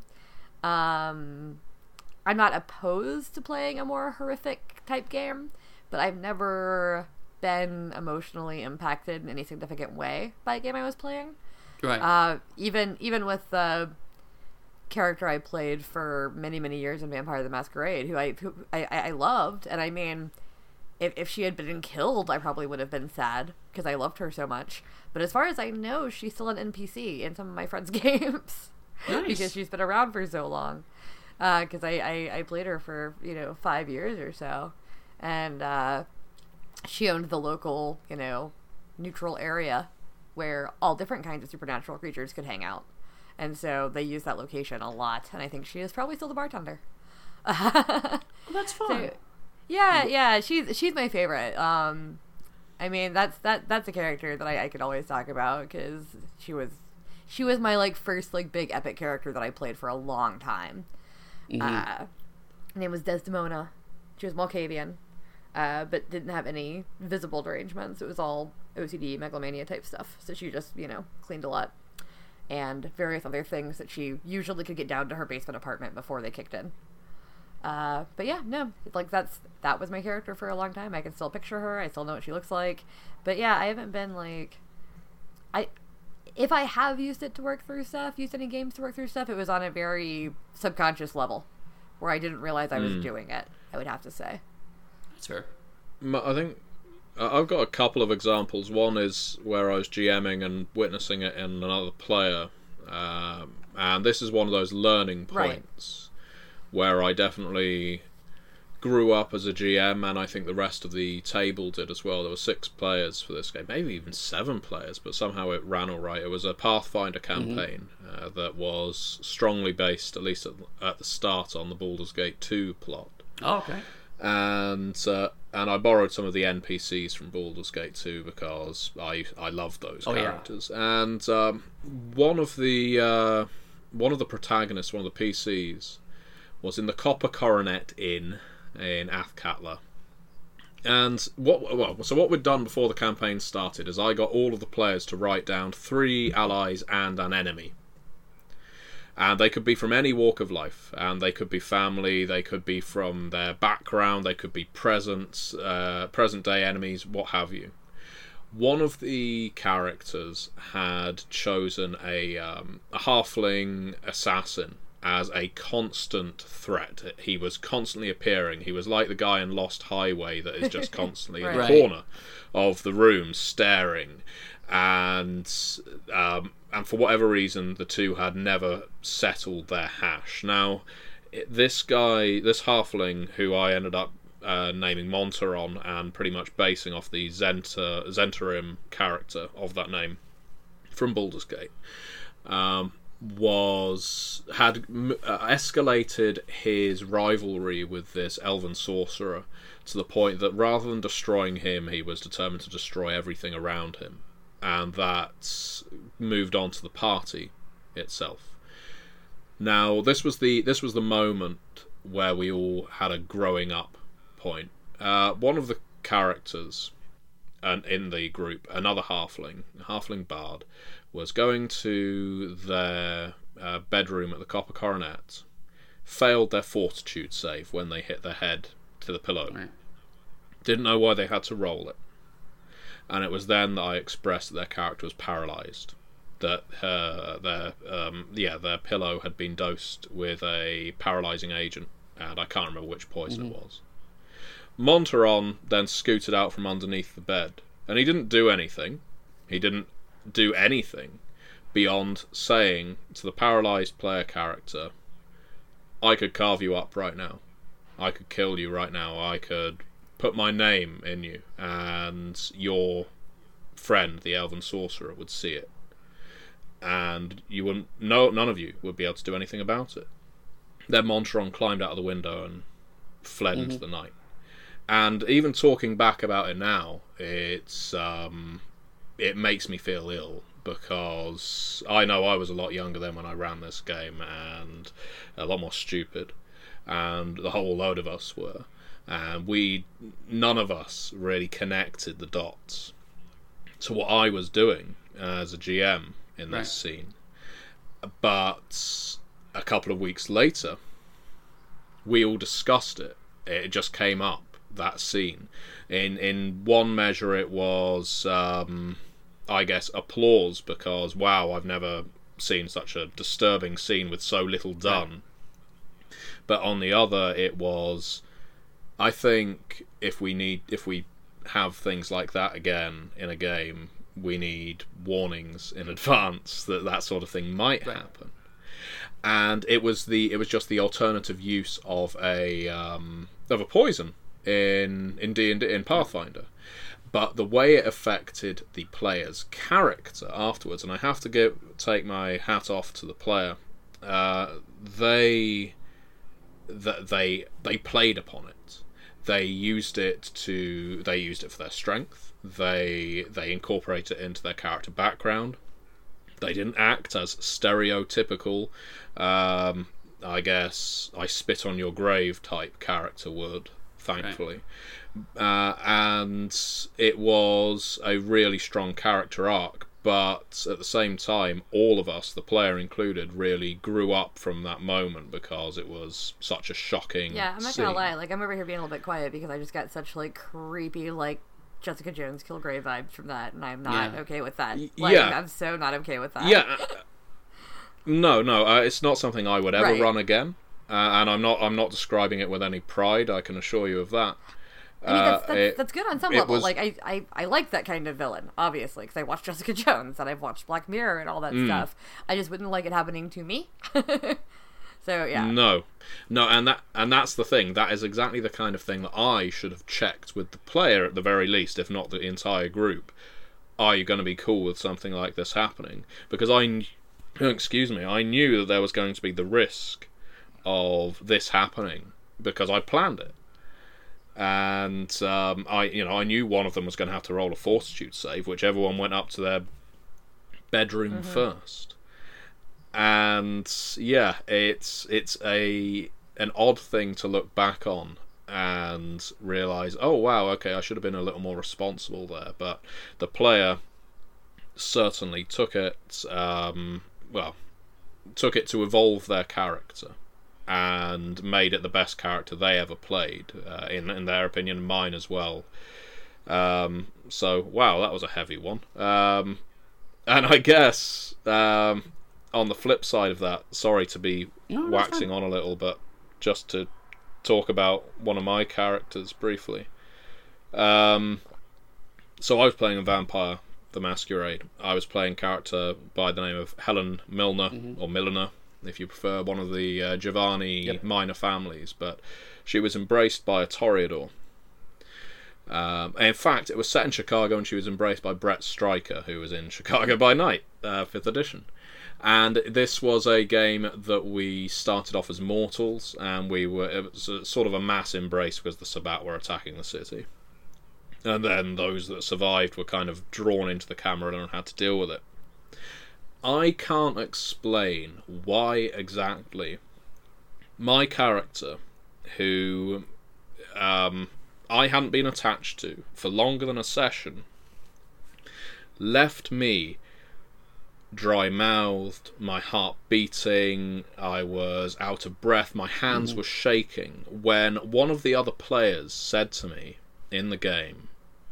Speaker 2: I'm not opposed to playing a more horrific type game, but I've never been emotionally impacted in any significant way by a game I was playing.
Speaker 1: Right.
Speaker 2: Even with the character I played for many, many years in Vampire the Masquerade, who I loved, and I mean, if she had been killed, I probably would have been sad, because I loved her so much. But as far as I know, she's still an NPC in some of my friends' games.
Speaker 1: Nice.
Speaker 2: Because she's been around for so long. Because I played her for 5 years or so, and she owned the local neutral area where all different kinds of supernatural creatures could hang out, and so they used that location a lot. And I think she is probably still the bartender.
Speaker 1: Well, that's fun.
Speaker 2: So, yeah, she's my favorite. I mean that's a character that I could always talk about because she was my like first like big epic character that I played for a long time. Her name was Desdemona. She was Malkavian, but didn't have any visible derangements. It was all OCD, megalomania type stuff. So she just, cleaned a lot. And various other things that she usually could get down to her basement apartment before they kicked in. But yeah, no, like that was my character for a long time. I can still picture her. I still know what she looks like. But yeah, I haven't been like... If I have used it to work through stuff, used any games to work through stuff, it was on a very subconscious level. where I didn't realize I was doing it, I would have to say.
Speaker 1: That's fair.
Speaker 3: I think I've got a couple of examples. One is where I was GMing and witnessing it in another player, and this is one of those learning points where I definitely grew up as a GM, and I think the rest of the table did as well. There were 6 players for this game, maybe even 7 players, but somehow it ran all right. It was a Pathfinder campaign that was strongly based, at least at the start, on the Baldur's Gate 2 plot.
Speaker 1: Oh, okay.
Speaker 3: And I borrowed some of the NPCs from Baldur's Gate 2 because I love those characters. Yeah. And one of the protagonists, one of the PCs, was in the Copper Coronet Inn in Athkatla. And what we'd done before the campaign started is I got all of the players to write down 3 allies and an enemy. And they could be from any walk of life, and they could be family, they could be from their background, they could be present-day enemies, what have you. One of the characters had chosen a halfling assassin as a constant threat. He was constantly appearing. He was like the guy in Lost Highway that is just constantly in the corner of the room staring. And for whatever reason, the two had never settled their hash. Now, this halfling, who I ended up naming Monteron and pretty much basing off the Zentarim character of that name from Baldur's Gate, had escalated his rivalry with this elven sorcerer to the point that rather than destroying him, he was determined to destroy everything around him. And that moved on to the party itself. Now, this was the moment where we all had a growing up point. One of the characters in the group, another halfling bard, was going to their bedroom at the Copper Coronet, failed their fortitude save when they hit their head to the pillow. Right. Didn't know why they had to roll it. And it was then that I expressed that their character was paralysed, that their pillow had been dosed with a paralysing agent, and I can't remember which poison it was. Monteron then scooted out from underneath the bed, and he didn't do anything. He didn't do anything beyond saying to the paralysed player character, I could carve you up right now. I could kill you right now. I could put my name in you, and your friend, the elven sorcerer, would see it, and you wouldn't. None of you would be able to do anything about it. Then Monteron climbed out of the window and fled into the night. And even talking back about it now, it makes me feel ill, because I know I was a lot younger then when I ran this game, and a lot more stupid, and the whole load of us were. And none of us really connected the dots to what I was doing as a GM in this scene. But a couple of weeks later, we all discussed it. It just came up, that scene. In one measure, it was, I guess, applause, because, wow, I've never seen such a disturbing scene with so little done. But on the other, it was, I think if we have things like that again in a game, we need warnings in advance that sort of thing might happen. And it was just the alternative use of a poison in D&D, in Pathfinder, but the way it affected the player's character afterwards, and I have to take my hat off to the player. They played upon it. They used it for their strength. They incorporated it into their character background. They didn't act as stereotypical, I guess, I spit on your grave type character would, thankfully. And it was a really strong character arc, but at the same time, all of us, the player included, really grew up from that moment because it was such a shocking
Speaker 2: I'm not gonna lie, I'm over here being a little bit quiet because I just got such creepy Jessica Jones Kilgrave vibes from that, and I'm not okay with that. I'm so not okay with that.
Speaker 3: No, it's not something I would ever run again. and I'm not describing it with any pride. I can assure you of that.
Speaker 2: I mean, that's good on some level.
Speaker 3: Was...
Speaker 2: Like, I like that kind of villain, obviously, because I watched Jessica Jones and I've watched Black Mirror and all that stuff. I just wouldn't like it happening to me. So yeah.
Speaker 3: No, and that's the thing. That is exactly the kind of thing that I should have checked with the player at the very least, if not the entire group. Are you going to be cool with something like this happening? Because I knew that there was going to be the risk of this happening because I planned it. And I knew one of them was going to have to roll a fortitude save, which everyone went up to their bedroom first. And yeah, it's an odd thing to look back on and realise, oh wow, okay, I should have been a little more responsible there. But the player certainly took it to evolve their character and made it the best character they ever played, in their opinion, mine as well. So wow, that was a heavy one. And I guess on the flip side of that, sorry to be waxing on a little, but just to talk about one of my characters briefly. So I was playing a Vampire the Masquerade. I was playing a character by the name of Helen Milner, or Milliner, if you prefer, one of the Giovanni minor families, but she was embraced by a Toreador. In fact, it was set in Chicago, and she was embraced by Brett Stryker, who was in Chicago by Night, 5th edition. And this was a game that we started off as mortals, and it was sort of a mass embrace because the Sabbat were attacking the city. And then those that survived were kind of drawn into the camera and had to deal with it. I can't explain why exactly my character, who I hadn't been attached to for longer than a session, left me dry-mouthed, my heart beating, I was out of breath, my hands were shaking, when one of the other players said to me in the game,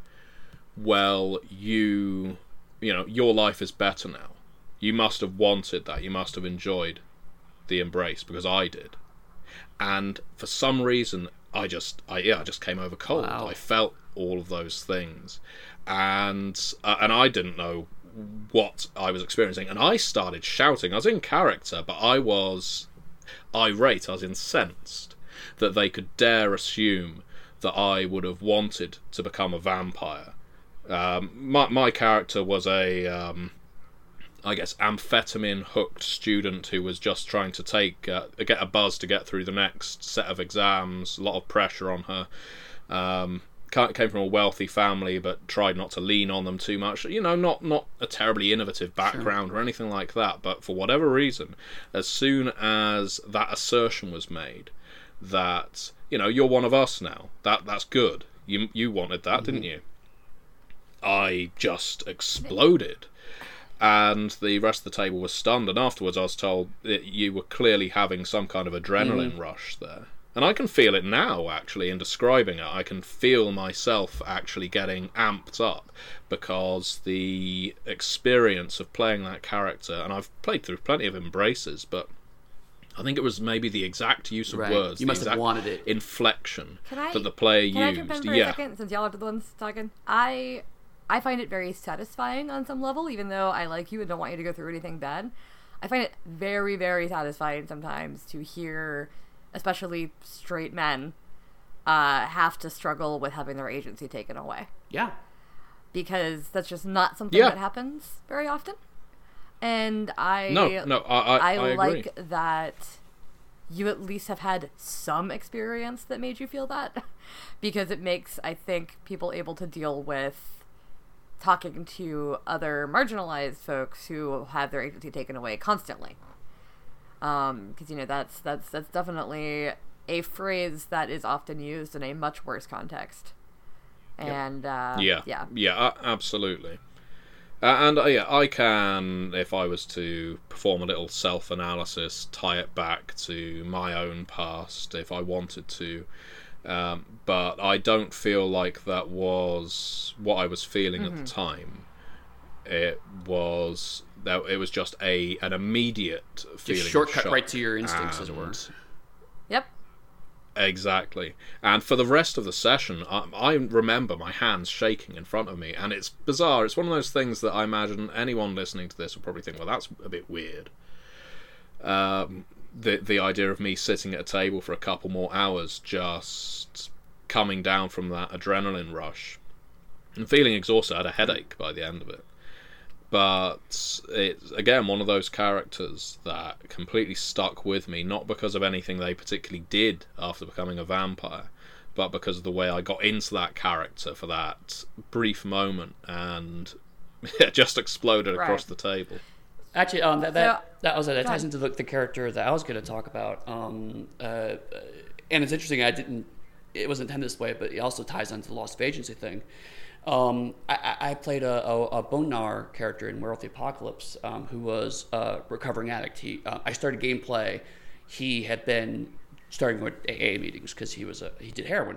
Speaker 3: well, your life is better now. You must have wanted that. You must have enjoyed the embrace, because I did. And for some reason, I just came over cold. Wow. I felt all of those things, and I didn't know what I was experiencing, and I started shouting. I was in character, but I was irate. I was incensed that they could dare assume that I would have wanted to become a vampire. My character was a amphetamine hooked student who was just trying to get a buzz to get through the next set of exams. A lot of pressure on her. Came from a wealthy family, but tried not to lean on them too much. Not a terribly innovative background or anything like that. But for whatever reason, as soon as that assertion was made, that you're one of us now, that's good. You wanted that, didn't you? I just exploded, and the rest of the table was stunned. And afterwards, I was told that you were clearly having some kind of adrenaline rush there. And I can feel it now, actually, in describing it. I can feel myself actually getting amped up, because the experience of playing that character, and I've played through plenty of embraces, but I think it was maybe the exact use of words.
Speaker 1: You must have wanted it.
Speaker 3: Inflection that the player used.
Speaker 2: Can I jump in for a second, since y'all are the ones talking? I find it very satisfying on some level, even though I like you and don't want you to go through anything bad. I find it very, very satisfying sometimes to hear, especially straight men, have to struggle with having their agency taken away.
Speaker 1: Yeah.
Speaker 2: Because that's just not something that happens very often. And I like
Speaker 3: agree.
Speaker 2: that you at least have had some experience that made you feel that. Because it makes, I think, people able to deal with talking to other marginalized folks who have their agency taken away constantly. Because that's definitely a phrase that is often used in a much worse context. And
Speaker 3: absolutely. I can, if I was to perform a little self-analysis, tie it back to my own past if I wanted to. But I don't feel like that was what I was feeling at the time. It was just an immediate feeling.
Speaker 1: Just shortcut right to your instincts, as it were.
Speaker 2: Yep.
Speaker 3: Exactly. And for the rest of the session, I remember my hands shaking in front of me, and it's bizarre. It's one of those things that I imagine anyone listening to this will probably think, well, that's a bit weird. The idea of me sitting at a table for a couple more hours, just coming down from that adrenaline rush, and feeling exhausted. I had a headache by the end of it. But it's, again, one of those characters that completely stuck with me, not because of anything they particularly did after becoming a vampire, but because of the way I got into that character for that brief moment, and it just exploded across the table.
Speaker 1: Actually, that ties into the character that I was going to talk about. And it's interesting, it wasn't intended this way, but it also ties into the Lost of Agency thing. I played a Bonar character in Werewolf the Apocalypse, who was a recovering addict. I started gameplay. He had been starting with AA meetings because he did heroin.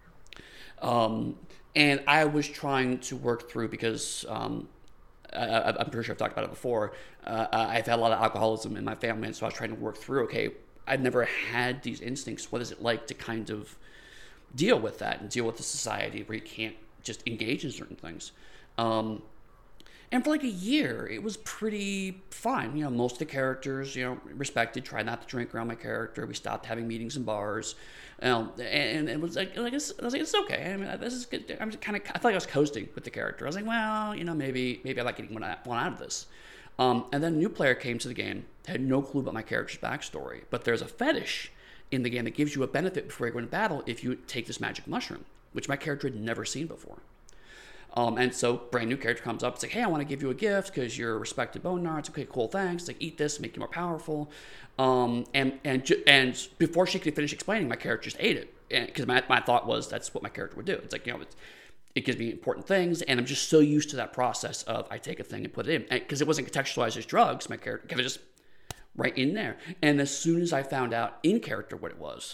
Speaker 1: And I was trying to work through, because I'm pretty sure I've talked about it before. I've had a lot of alcoholism in my family, and so I was trying to work through, okay, I've never had these instincts. What is it like to kind of deal with that and deal with the society where you can't just engage in certain things? And for like a year, it was pretty fine. You know, most of the characters, respected, tried not to drink around my character. We stopped having meetings in bars. And it was I was like, it's okay. I mean, this is good. I felt like I was coasting with the character. I was like, well, maybe I like getting one out of this. And then a new player came to the game, had no clue about my character's backstory, but there's a fetish in the game that gives you a benefit before you go into battle if you take this magic mushroom, which my character had never seen before. And so brand new character comes up, it's like, hey, I want to give you a gift because you're a respected Bonar. It's okay, cool, thanks. It's like, eat this, make you more powerful. And before she could finish explaining, my character just ate it, because my thought was that's what my character would do. It's like, it gives me important things, and I'm just so used to that process of I take a thing and put it in, because it wasn't contextualized as drugs. My character kept it just right in there. And as soon as I found out in character what it was,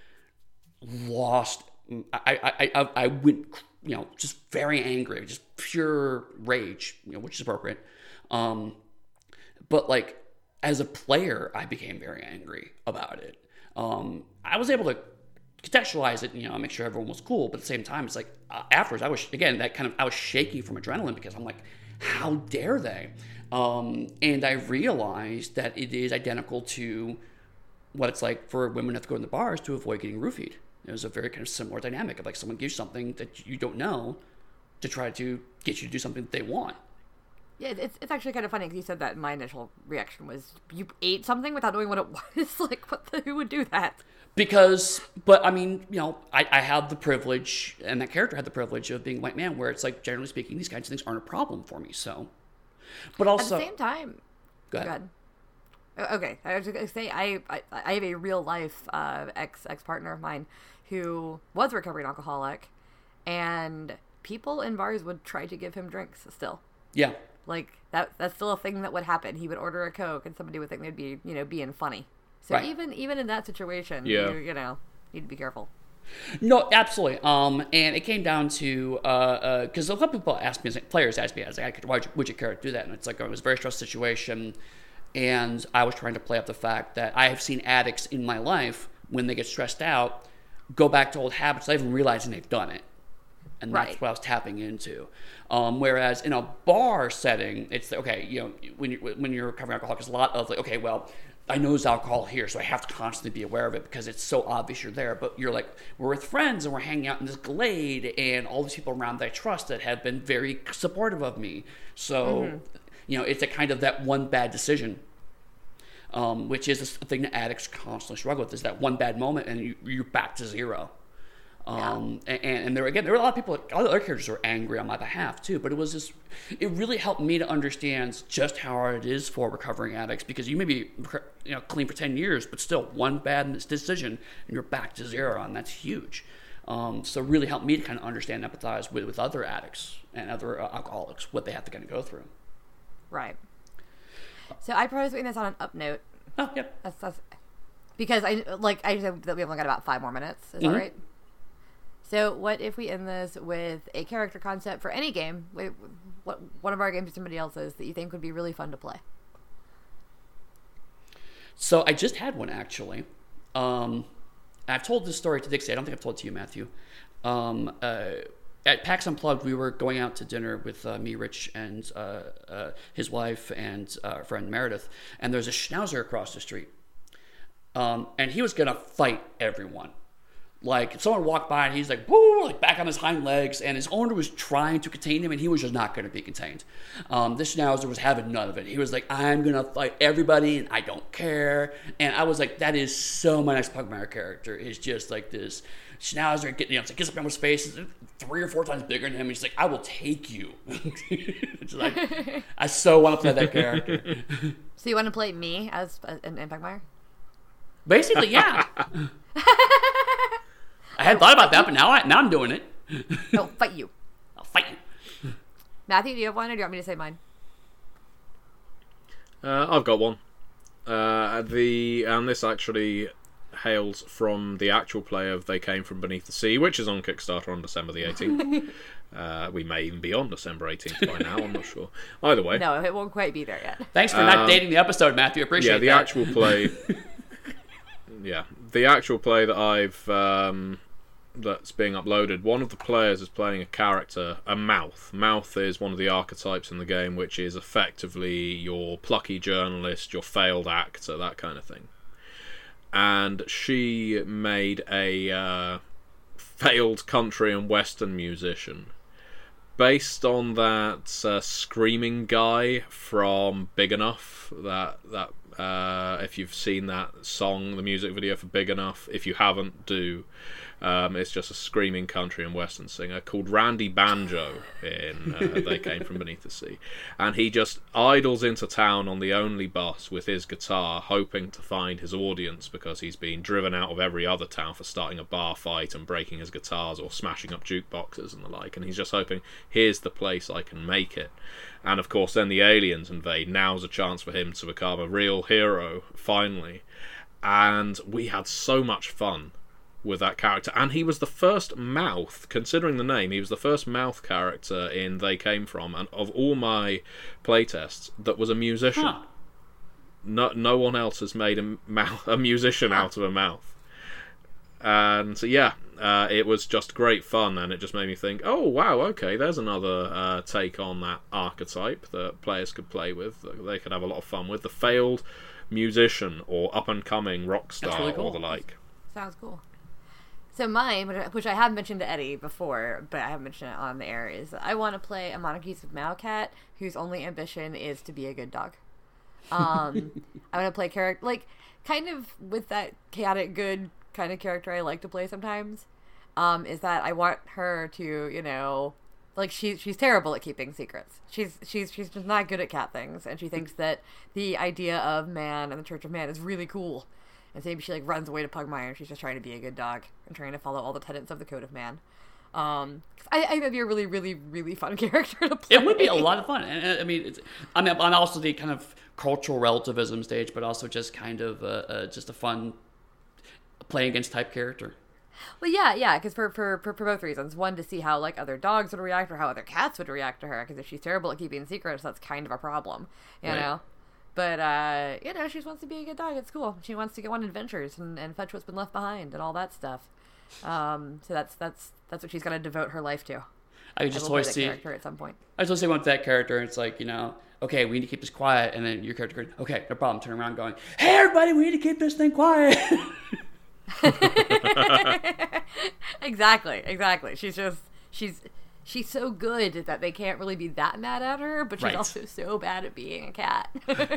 Speaker 1: I went, just very angry, just pure rage, which is appropriate. But like, as a player, I became very angry about it. I was able to contextualize it, make sure everyone was cool, but at the same time, it's like, afterwards, I was shaking from adrenaline, because I'm like, how dare they? And I realized that it is identical to what it's like for women to go in the bars to avoid getting roofied. It was a very kind of similar dynamic of like someone gives you something that you don't know to try to get you to do something that they want.
Speaker 2: Yeah, it's actually kind of funny, because you said that my initial reaction was, you ate something without knowing what it was? Like, who would do that?
Speaker 1: But I mean, I have the privilege, and that character had the privilege of being a white man, where it's like, generally speaking, these kinds of things aren't a problem for me, so. But also.
Speaker 2: At the same time.
Speaker 1: Go ahead.
Speaker 2: Okay, I was going to say, I have a real life ex-partner of mine who was a recovering alcoholic, and people in bars would try to give him drinks still. Yeah. Like, that's still a thing that would happen. He would order a Coke, and somebody would think they'd be, being funny. So right. even in that situation, you need to be careful.
Speaker 1: No, absolutely. And it came down to, because a lot of people ask me, players ask me, why would your character do that? And it's like, it was a very stressful situation, and I was trying to play up the fact that I have seen addicts in my life, when they get stressed out, go back to old habits without even realizing they've done it. And that's what I was tapping into. Whereas in a bar setting, it's okay. When you're recovering alcoholic, there's a lot of like, okay, well, I know there's alcohol here, so I have to constantly be aware of it because it's so obvious you're there. But you're like, we're with friends and we're hanging out in this glade, and all these people around that I trust that have been very supportive of me. So, it's a kind of that one bad decision, which is a thing that addicts constantly struggle with. Is that one bad moment and you're back to zero. And there were a lot of people, other characters were angry on my behalf too, but it really helped me to understand just how hard it is for recovering addicts, because you may be clean for 10 years, but still one bad decision and you're back to zero, and that's huge. So it really helped me to kind of understand and empathize with other addicts and other alcoholics, what they have to kind of go through.
Speaker 2: Right. So I propose putting this on an up note.
Speaker 1: Oh, yep.
Speaker 2: That's because I said that we only got about 5 more minutes. Is that right? So what if we end this with a character concept for any game, one of our games or somebody else's, that you think would be really fun to play?
Speaker 1: So I just had one, actually. I've told this story to Dixie. I don't think I've told it to you, Matthew. At PAX Unplugged, we were going out to dinner with me, Rich, and his wife and our friend Meredith. And there's a Schnauzer across the street. And he was going to fight everyone. Like, someone walked by and he's like, woo, like back on his hind legs. And his owner was trying to contain him and he was just not going to be contained. This Schnauzer was having none of it. He was like, I'm going to fight everybody and I don't care. And I was like, that is so my next Pugmire character. Is just like this Schnauzer gets up in his face, 3 or 4 times bigger than him. He's like, I will take you. It's like, I so want to play that character.
Speaker 2: So you want to play me as in Pugmire?
Speaker 1: Basically, yeah. I hadn't thought about that, but now I'm doing it.
Speaker 2: No, fight you.
Speaker 1: I'll fight you.
Speaker 2: Matthew, do you have one, or do you want me to say mine?
Speaker 3: I've got one. And this actually hails from the actual play of They Came From Beneath the Sea, which is on Kickstarter on December the 18th. We may even be on December 18th by now, I'm not sure. Either way.
Speaker 2: No, it won't quite be there yet.
Speaker 1: Thanks for not dating the episode, Matthew. Appreciate that.
Speaker 3: Yeah, the actual play... the actual play that I've... that's being uploaded, one of the players is playing a character, a Mouth. Mouth is one of the archetypes in the game, which is effectively your plucky journalist, your failed actor, that kind of thing. And she made a failed country and western musician based on that screaming guy from Big Enough. That if you've seen that song, the music video for Big Enough, if you haven't, do. It's just a screaming country and western singer called Randy Banjo in They Came From Beneath the Sea. And he just idles into town on the only bus with his guitar, hoping to find his audience because he's been driven out of every other town for starting a bar fight and breaking his guitars or smashing up jukeboxes and the like. And he's just hoping, here's the place I can make it. And of course then the aliens invade. Now's a chance for him to become a real hero, finally. And we had so much fun with that character, and he was the first Mouth, considering the name, he was the first Mouth character in They Came From, and of all my playtests, that was a musician.
Speaker 1: Huh.
Speaker 3: No one else has made a musician out of a Mouth. And so it was just great fun, and it just made me think, oh wow, okay, there's another take on that archetype that players could play with, that they could have a lot of fun with, the failed musician or up and coming rock star really cool. Or the like.
Speaker 2: Sounds cool. So mine, which I have mentioned to Eddie before, but I haven't mentioned it on the air, is I want to play a Monarchies of Malcat whose only ambition is to be a good dog. I want to play character, like, kind of with that chaotic good kind of character I like to play sometimes, is that I want her to, you know, like, she's terrible at keeping secrets. She's just not good at cat things, and she thinks that the idea of man and the Church of Man is really cool. And so maybe she, like, runs away to Pugmire and she's just trying to be a good dog and trying to follow all the tenets of the Code of Man. I think that'd be a really, really, really fun character to play.
Speaker 1: It would be a lot of fun. And I mean, I'm also the kind of cultural relativism stage, but also just kind of just a fun playing against type character.
Speaker 2: Well, yeah, because for both reasons. One, to see how, like, other dogs would react or how other cats would react to her, because if she's terrible at keeping secrets, that's kind of a problem, you know? But, you know, she just wants to be a good dog. It's cool. She wants to go on adventures and fetch what's been left behind and all that stuff. So that's what she's going to devote her life to.
Speaker 1: I just always see
Speaker 2: character at some point.
Speaker 1: I just always see one with that character, and it's like, you know, okay, we need to keep this quiet, and then your character goes, okay, no problem, turn around going, hey, everybody, we need to keep this thing quiet.
Speaker 2: Exactly. She's so good that they can't really be that mad at her, but she's also so bad at being a cat.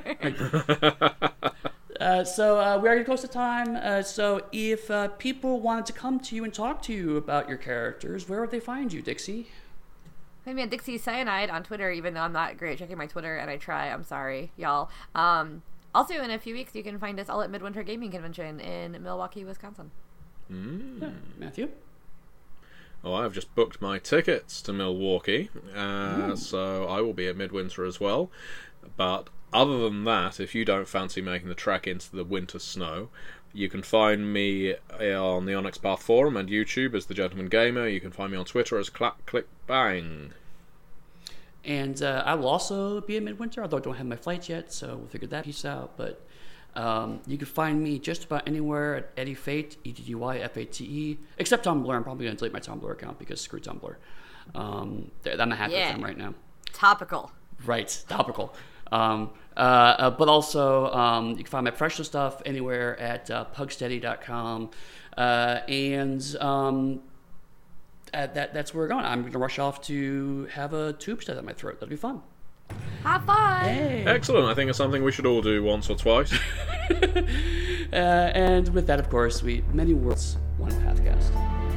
Speaker 1: So we are getting close to time. So if people wanted to come to you and talk to you about your characters, where would they find you, Dixie?
Speaker 2: Find me at Dixie Cyanide on Twitter, even though I'm not great at checking my Twitter, and I try. I'm sorry, y'all. Also, in a few weeks, you can find us all at Midwinter Gaming Convention in Milwaukee, Wisconsin.
Speaker 1: Yeah. Matthew?
Speaker 3: Oh, I've just booked my tickets to Milwaukee, so I will be at Midwinter as well. But other than that, if you don't fancy making the trek into the winter snow, you can find me on the Onyx Path Forum and YouTube as The Gentleman Gamer. You can find me on Twitter as Clap Click Bang.
Speaker 1: And I will also be at Midwinter, although I don't have my flights yet, so we'll figure that piece out. But You can find me just about anywhere at Eddie Fate, EDDYFATE, except Tumblr. I'm probably going to delete my Tumblr account because screw Tumblr. I'm not happy with them right now.
Speaker 2: Topical.
Speaker 1: Right, topical. But also, you can find my professional stuff anywhere at pugsteady.com. That's where we're going. I'm going to rush off to have a tube stuck at my throat. That'll be fun.
Speaker 2: Have fun!
Speaker 1: Hey.
Speaker 3: Excellent. I think it's something we should all do once or twice.
Speaker 1: And with that, of course, many worlds, one Pathcast.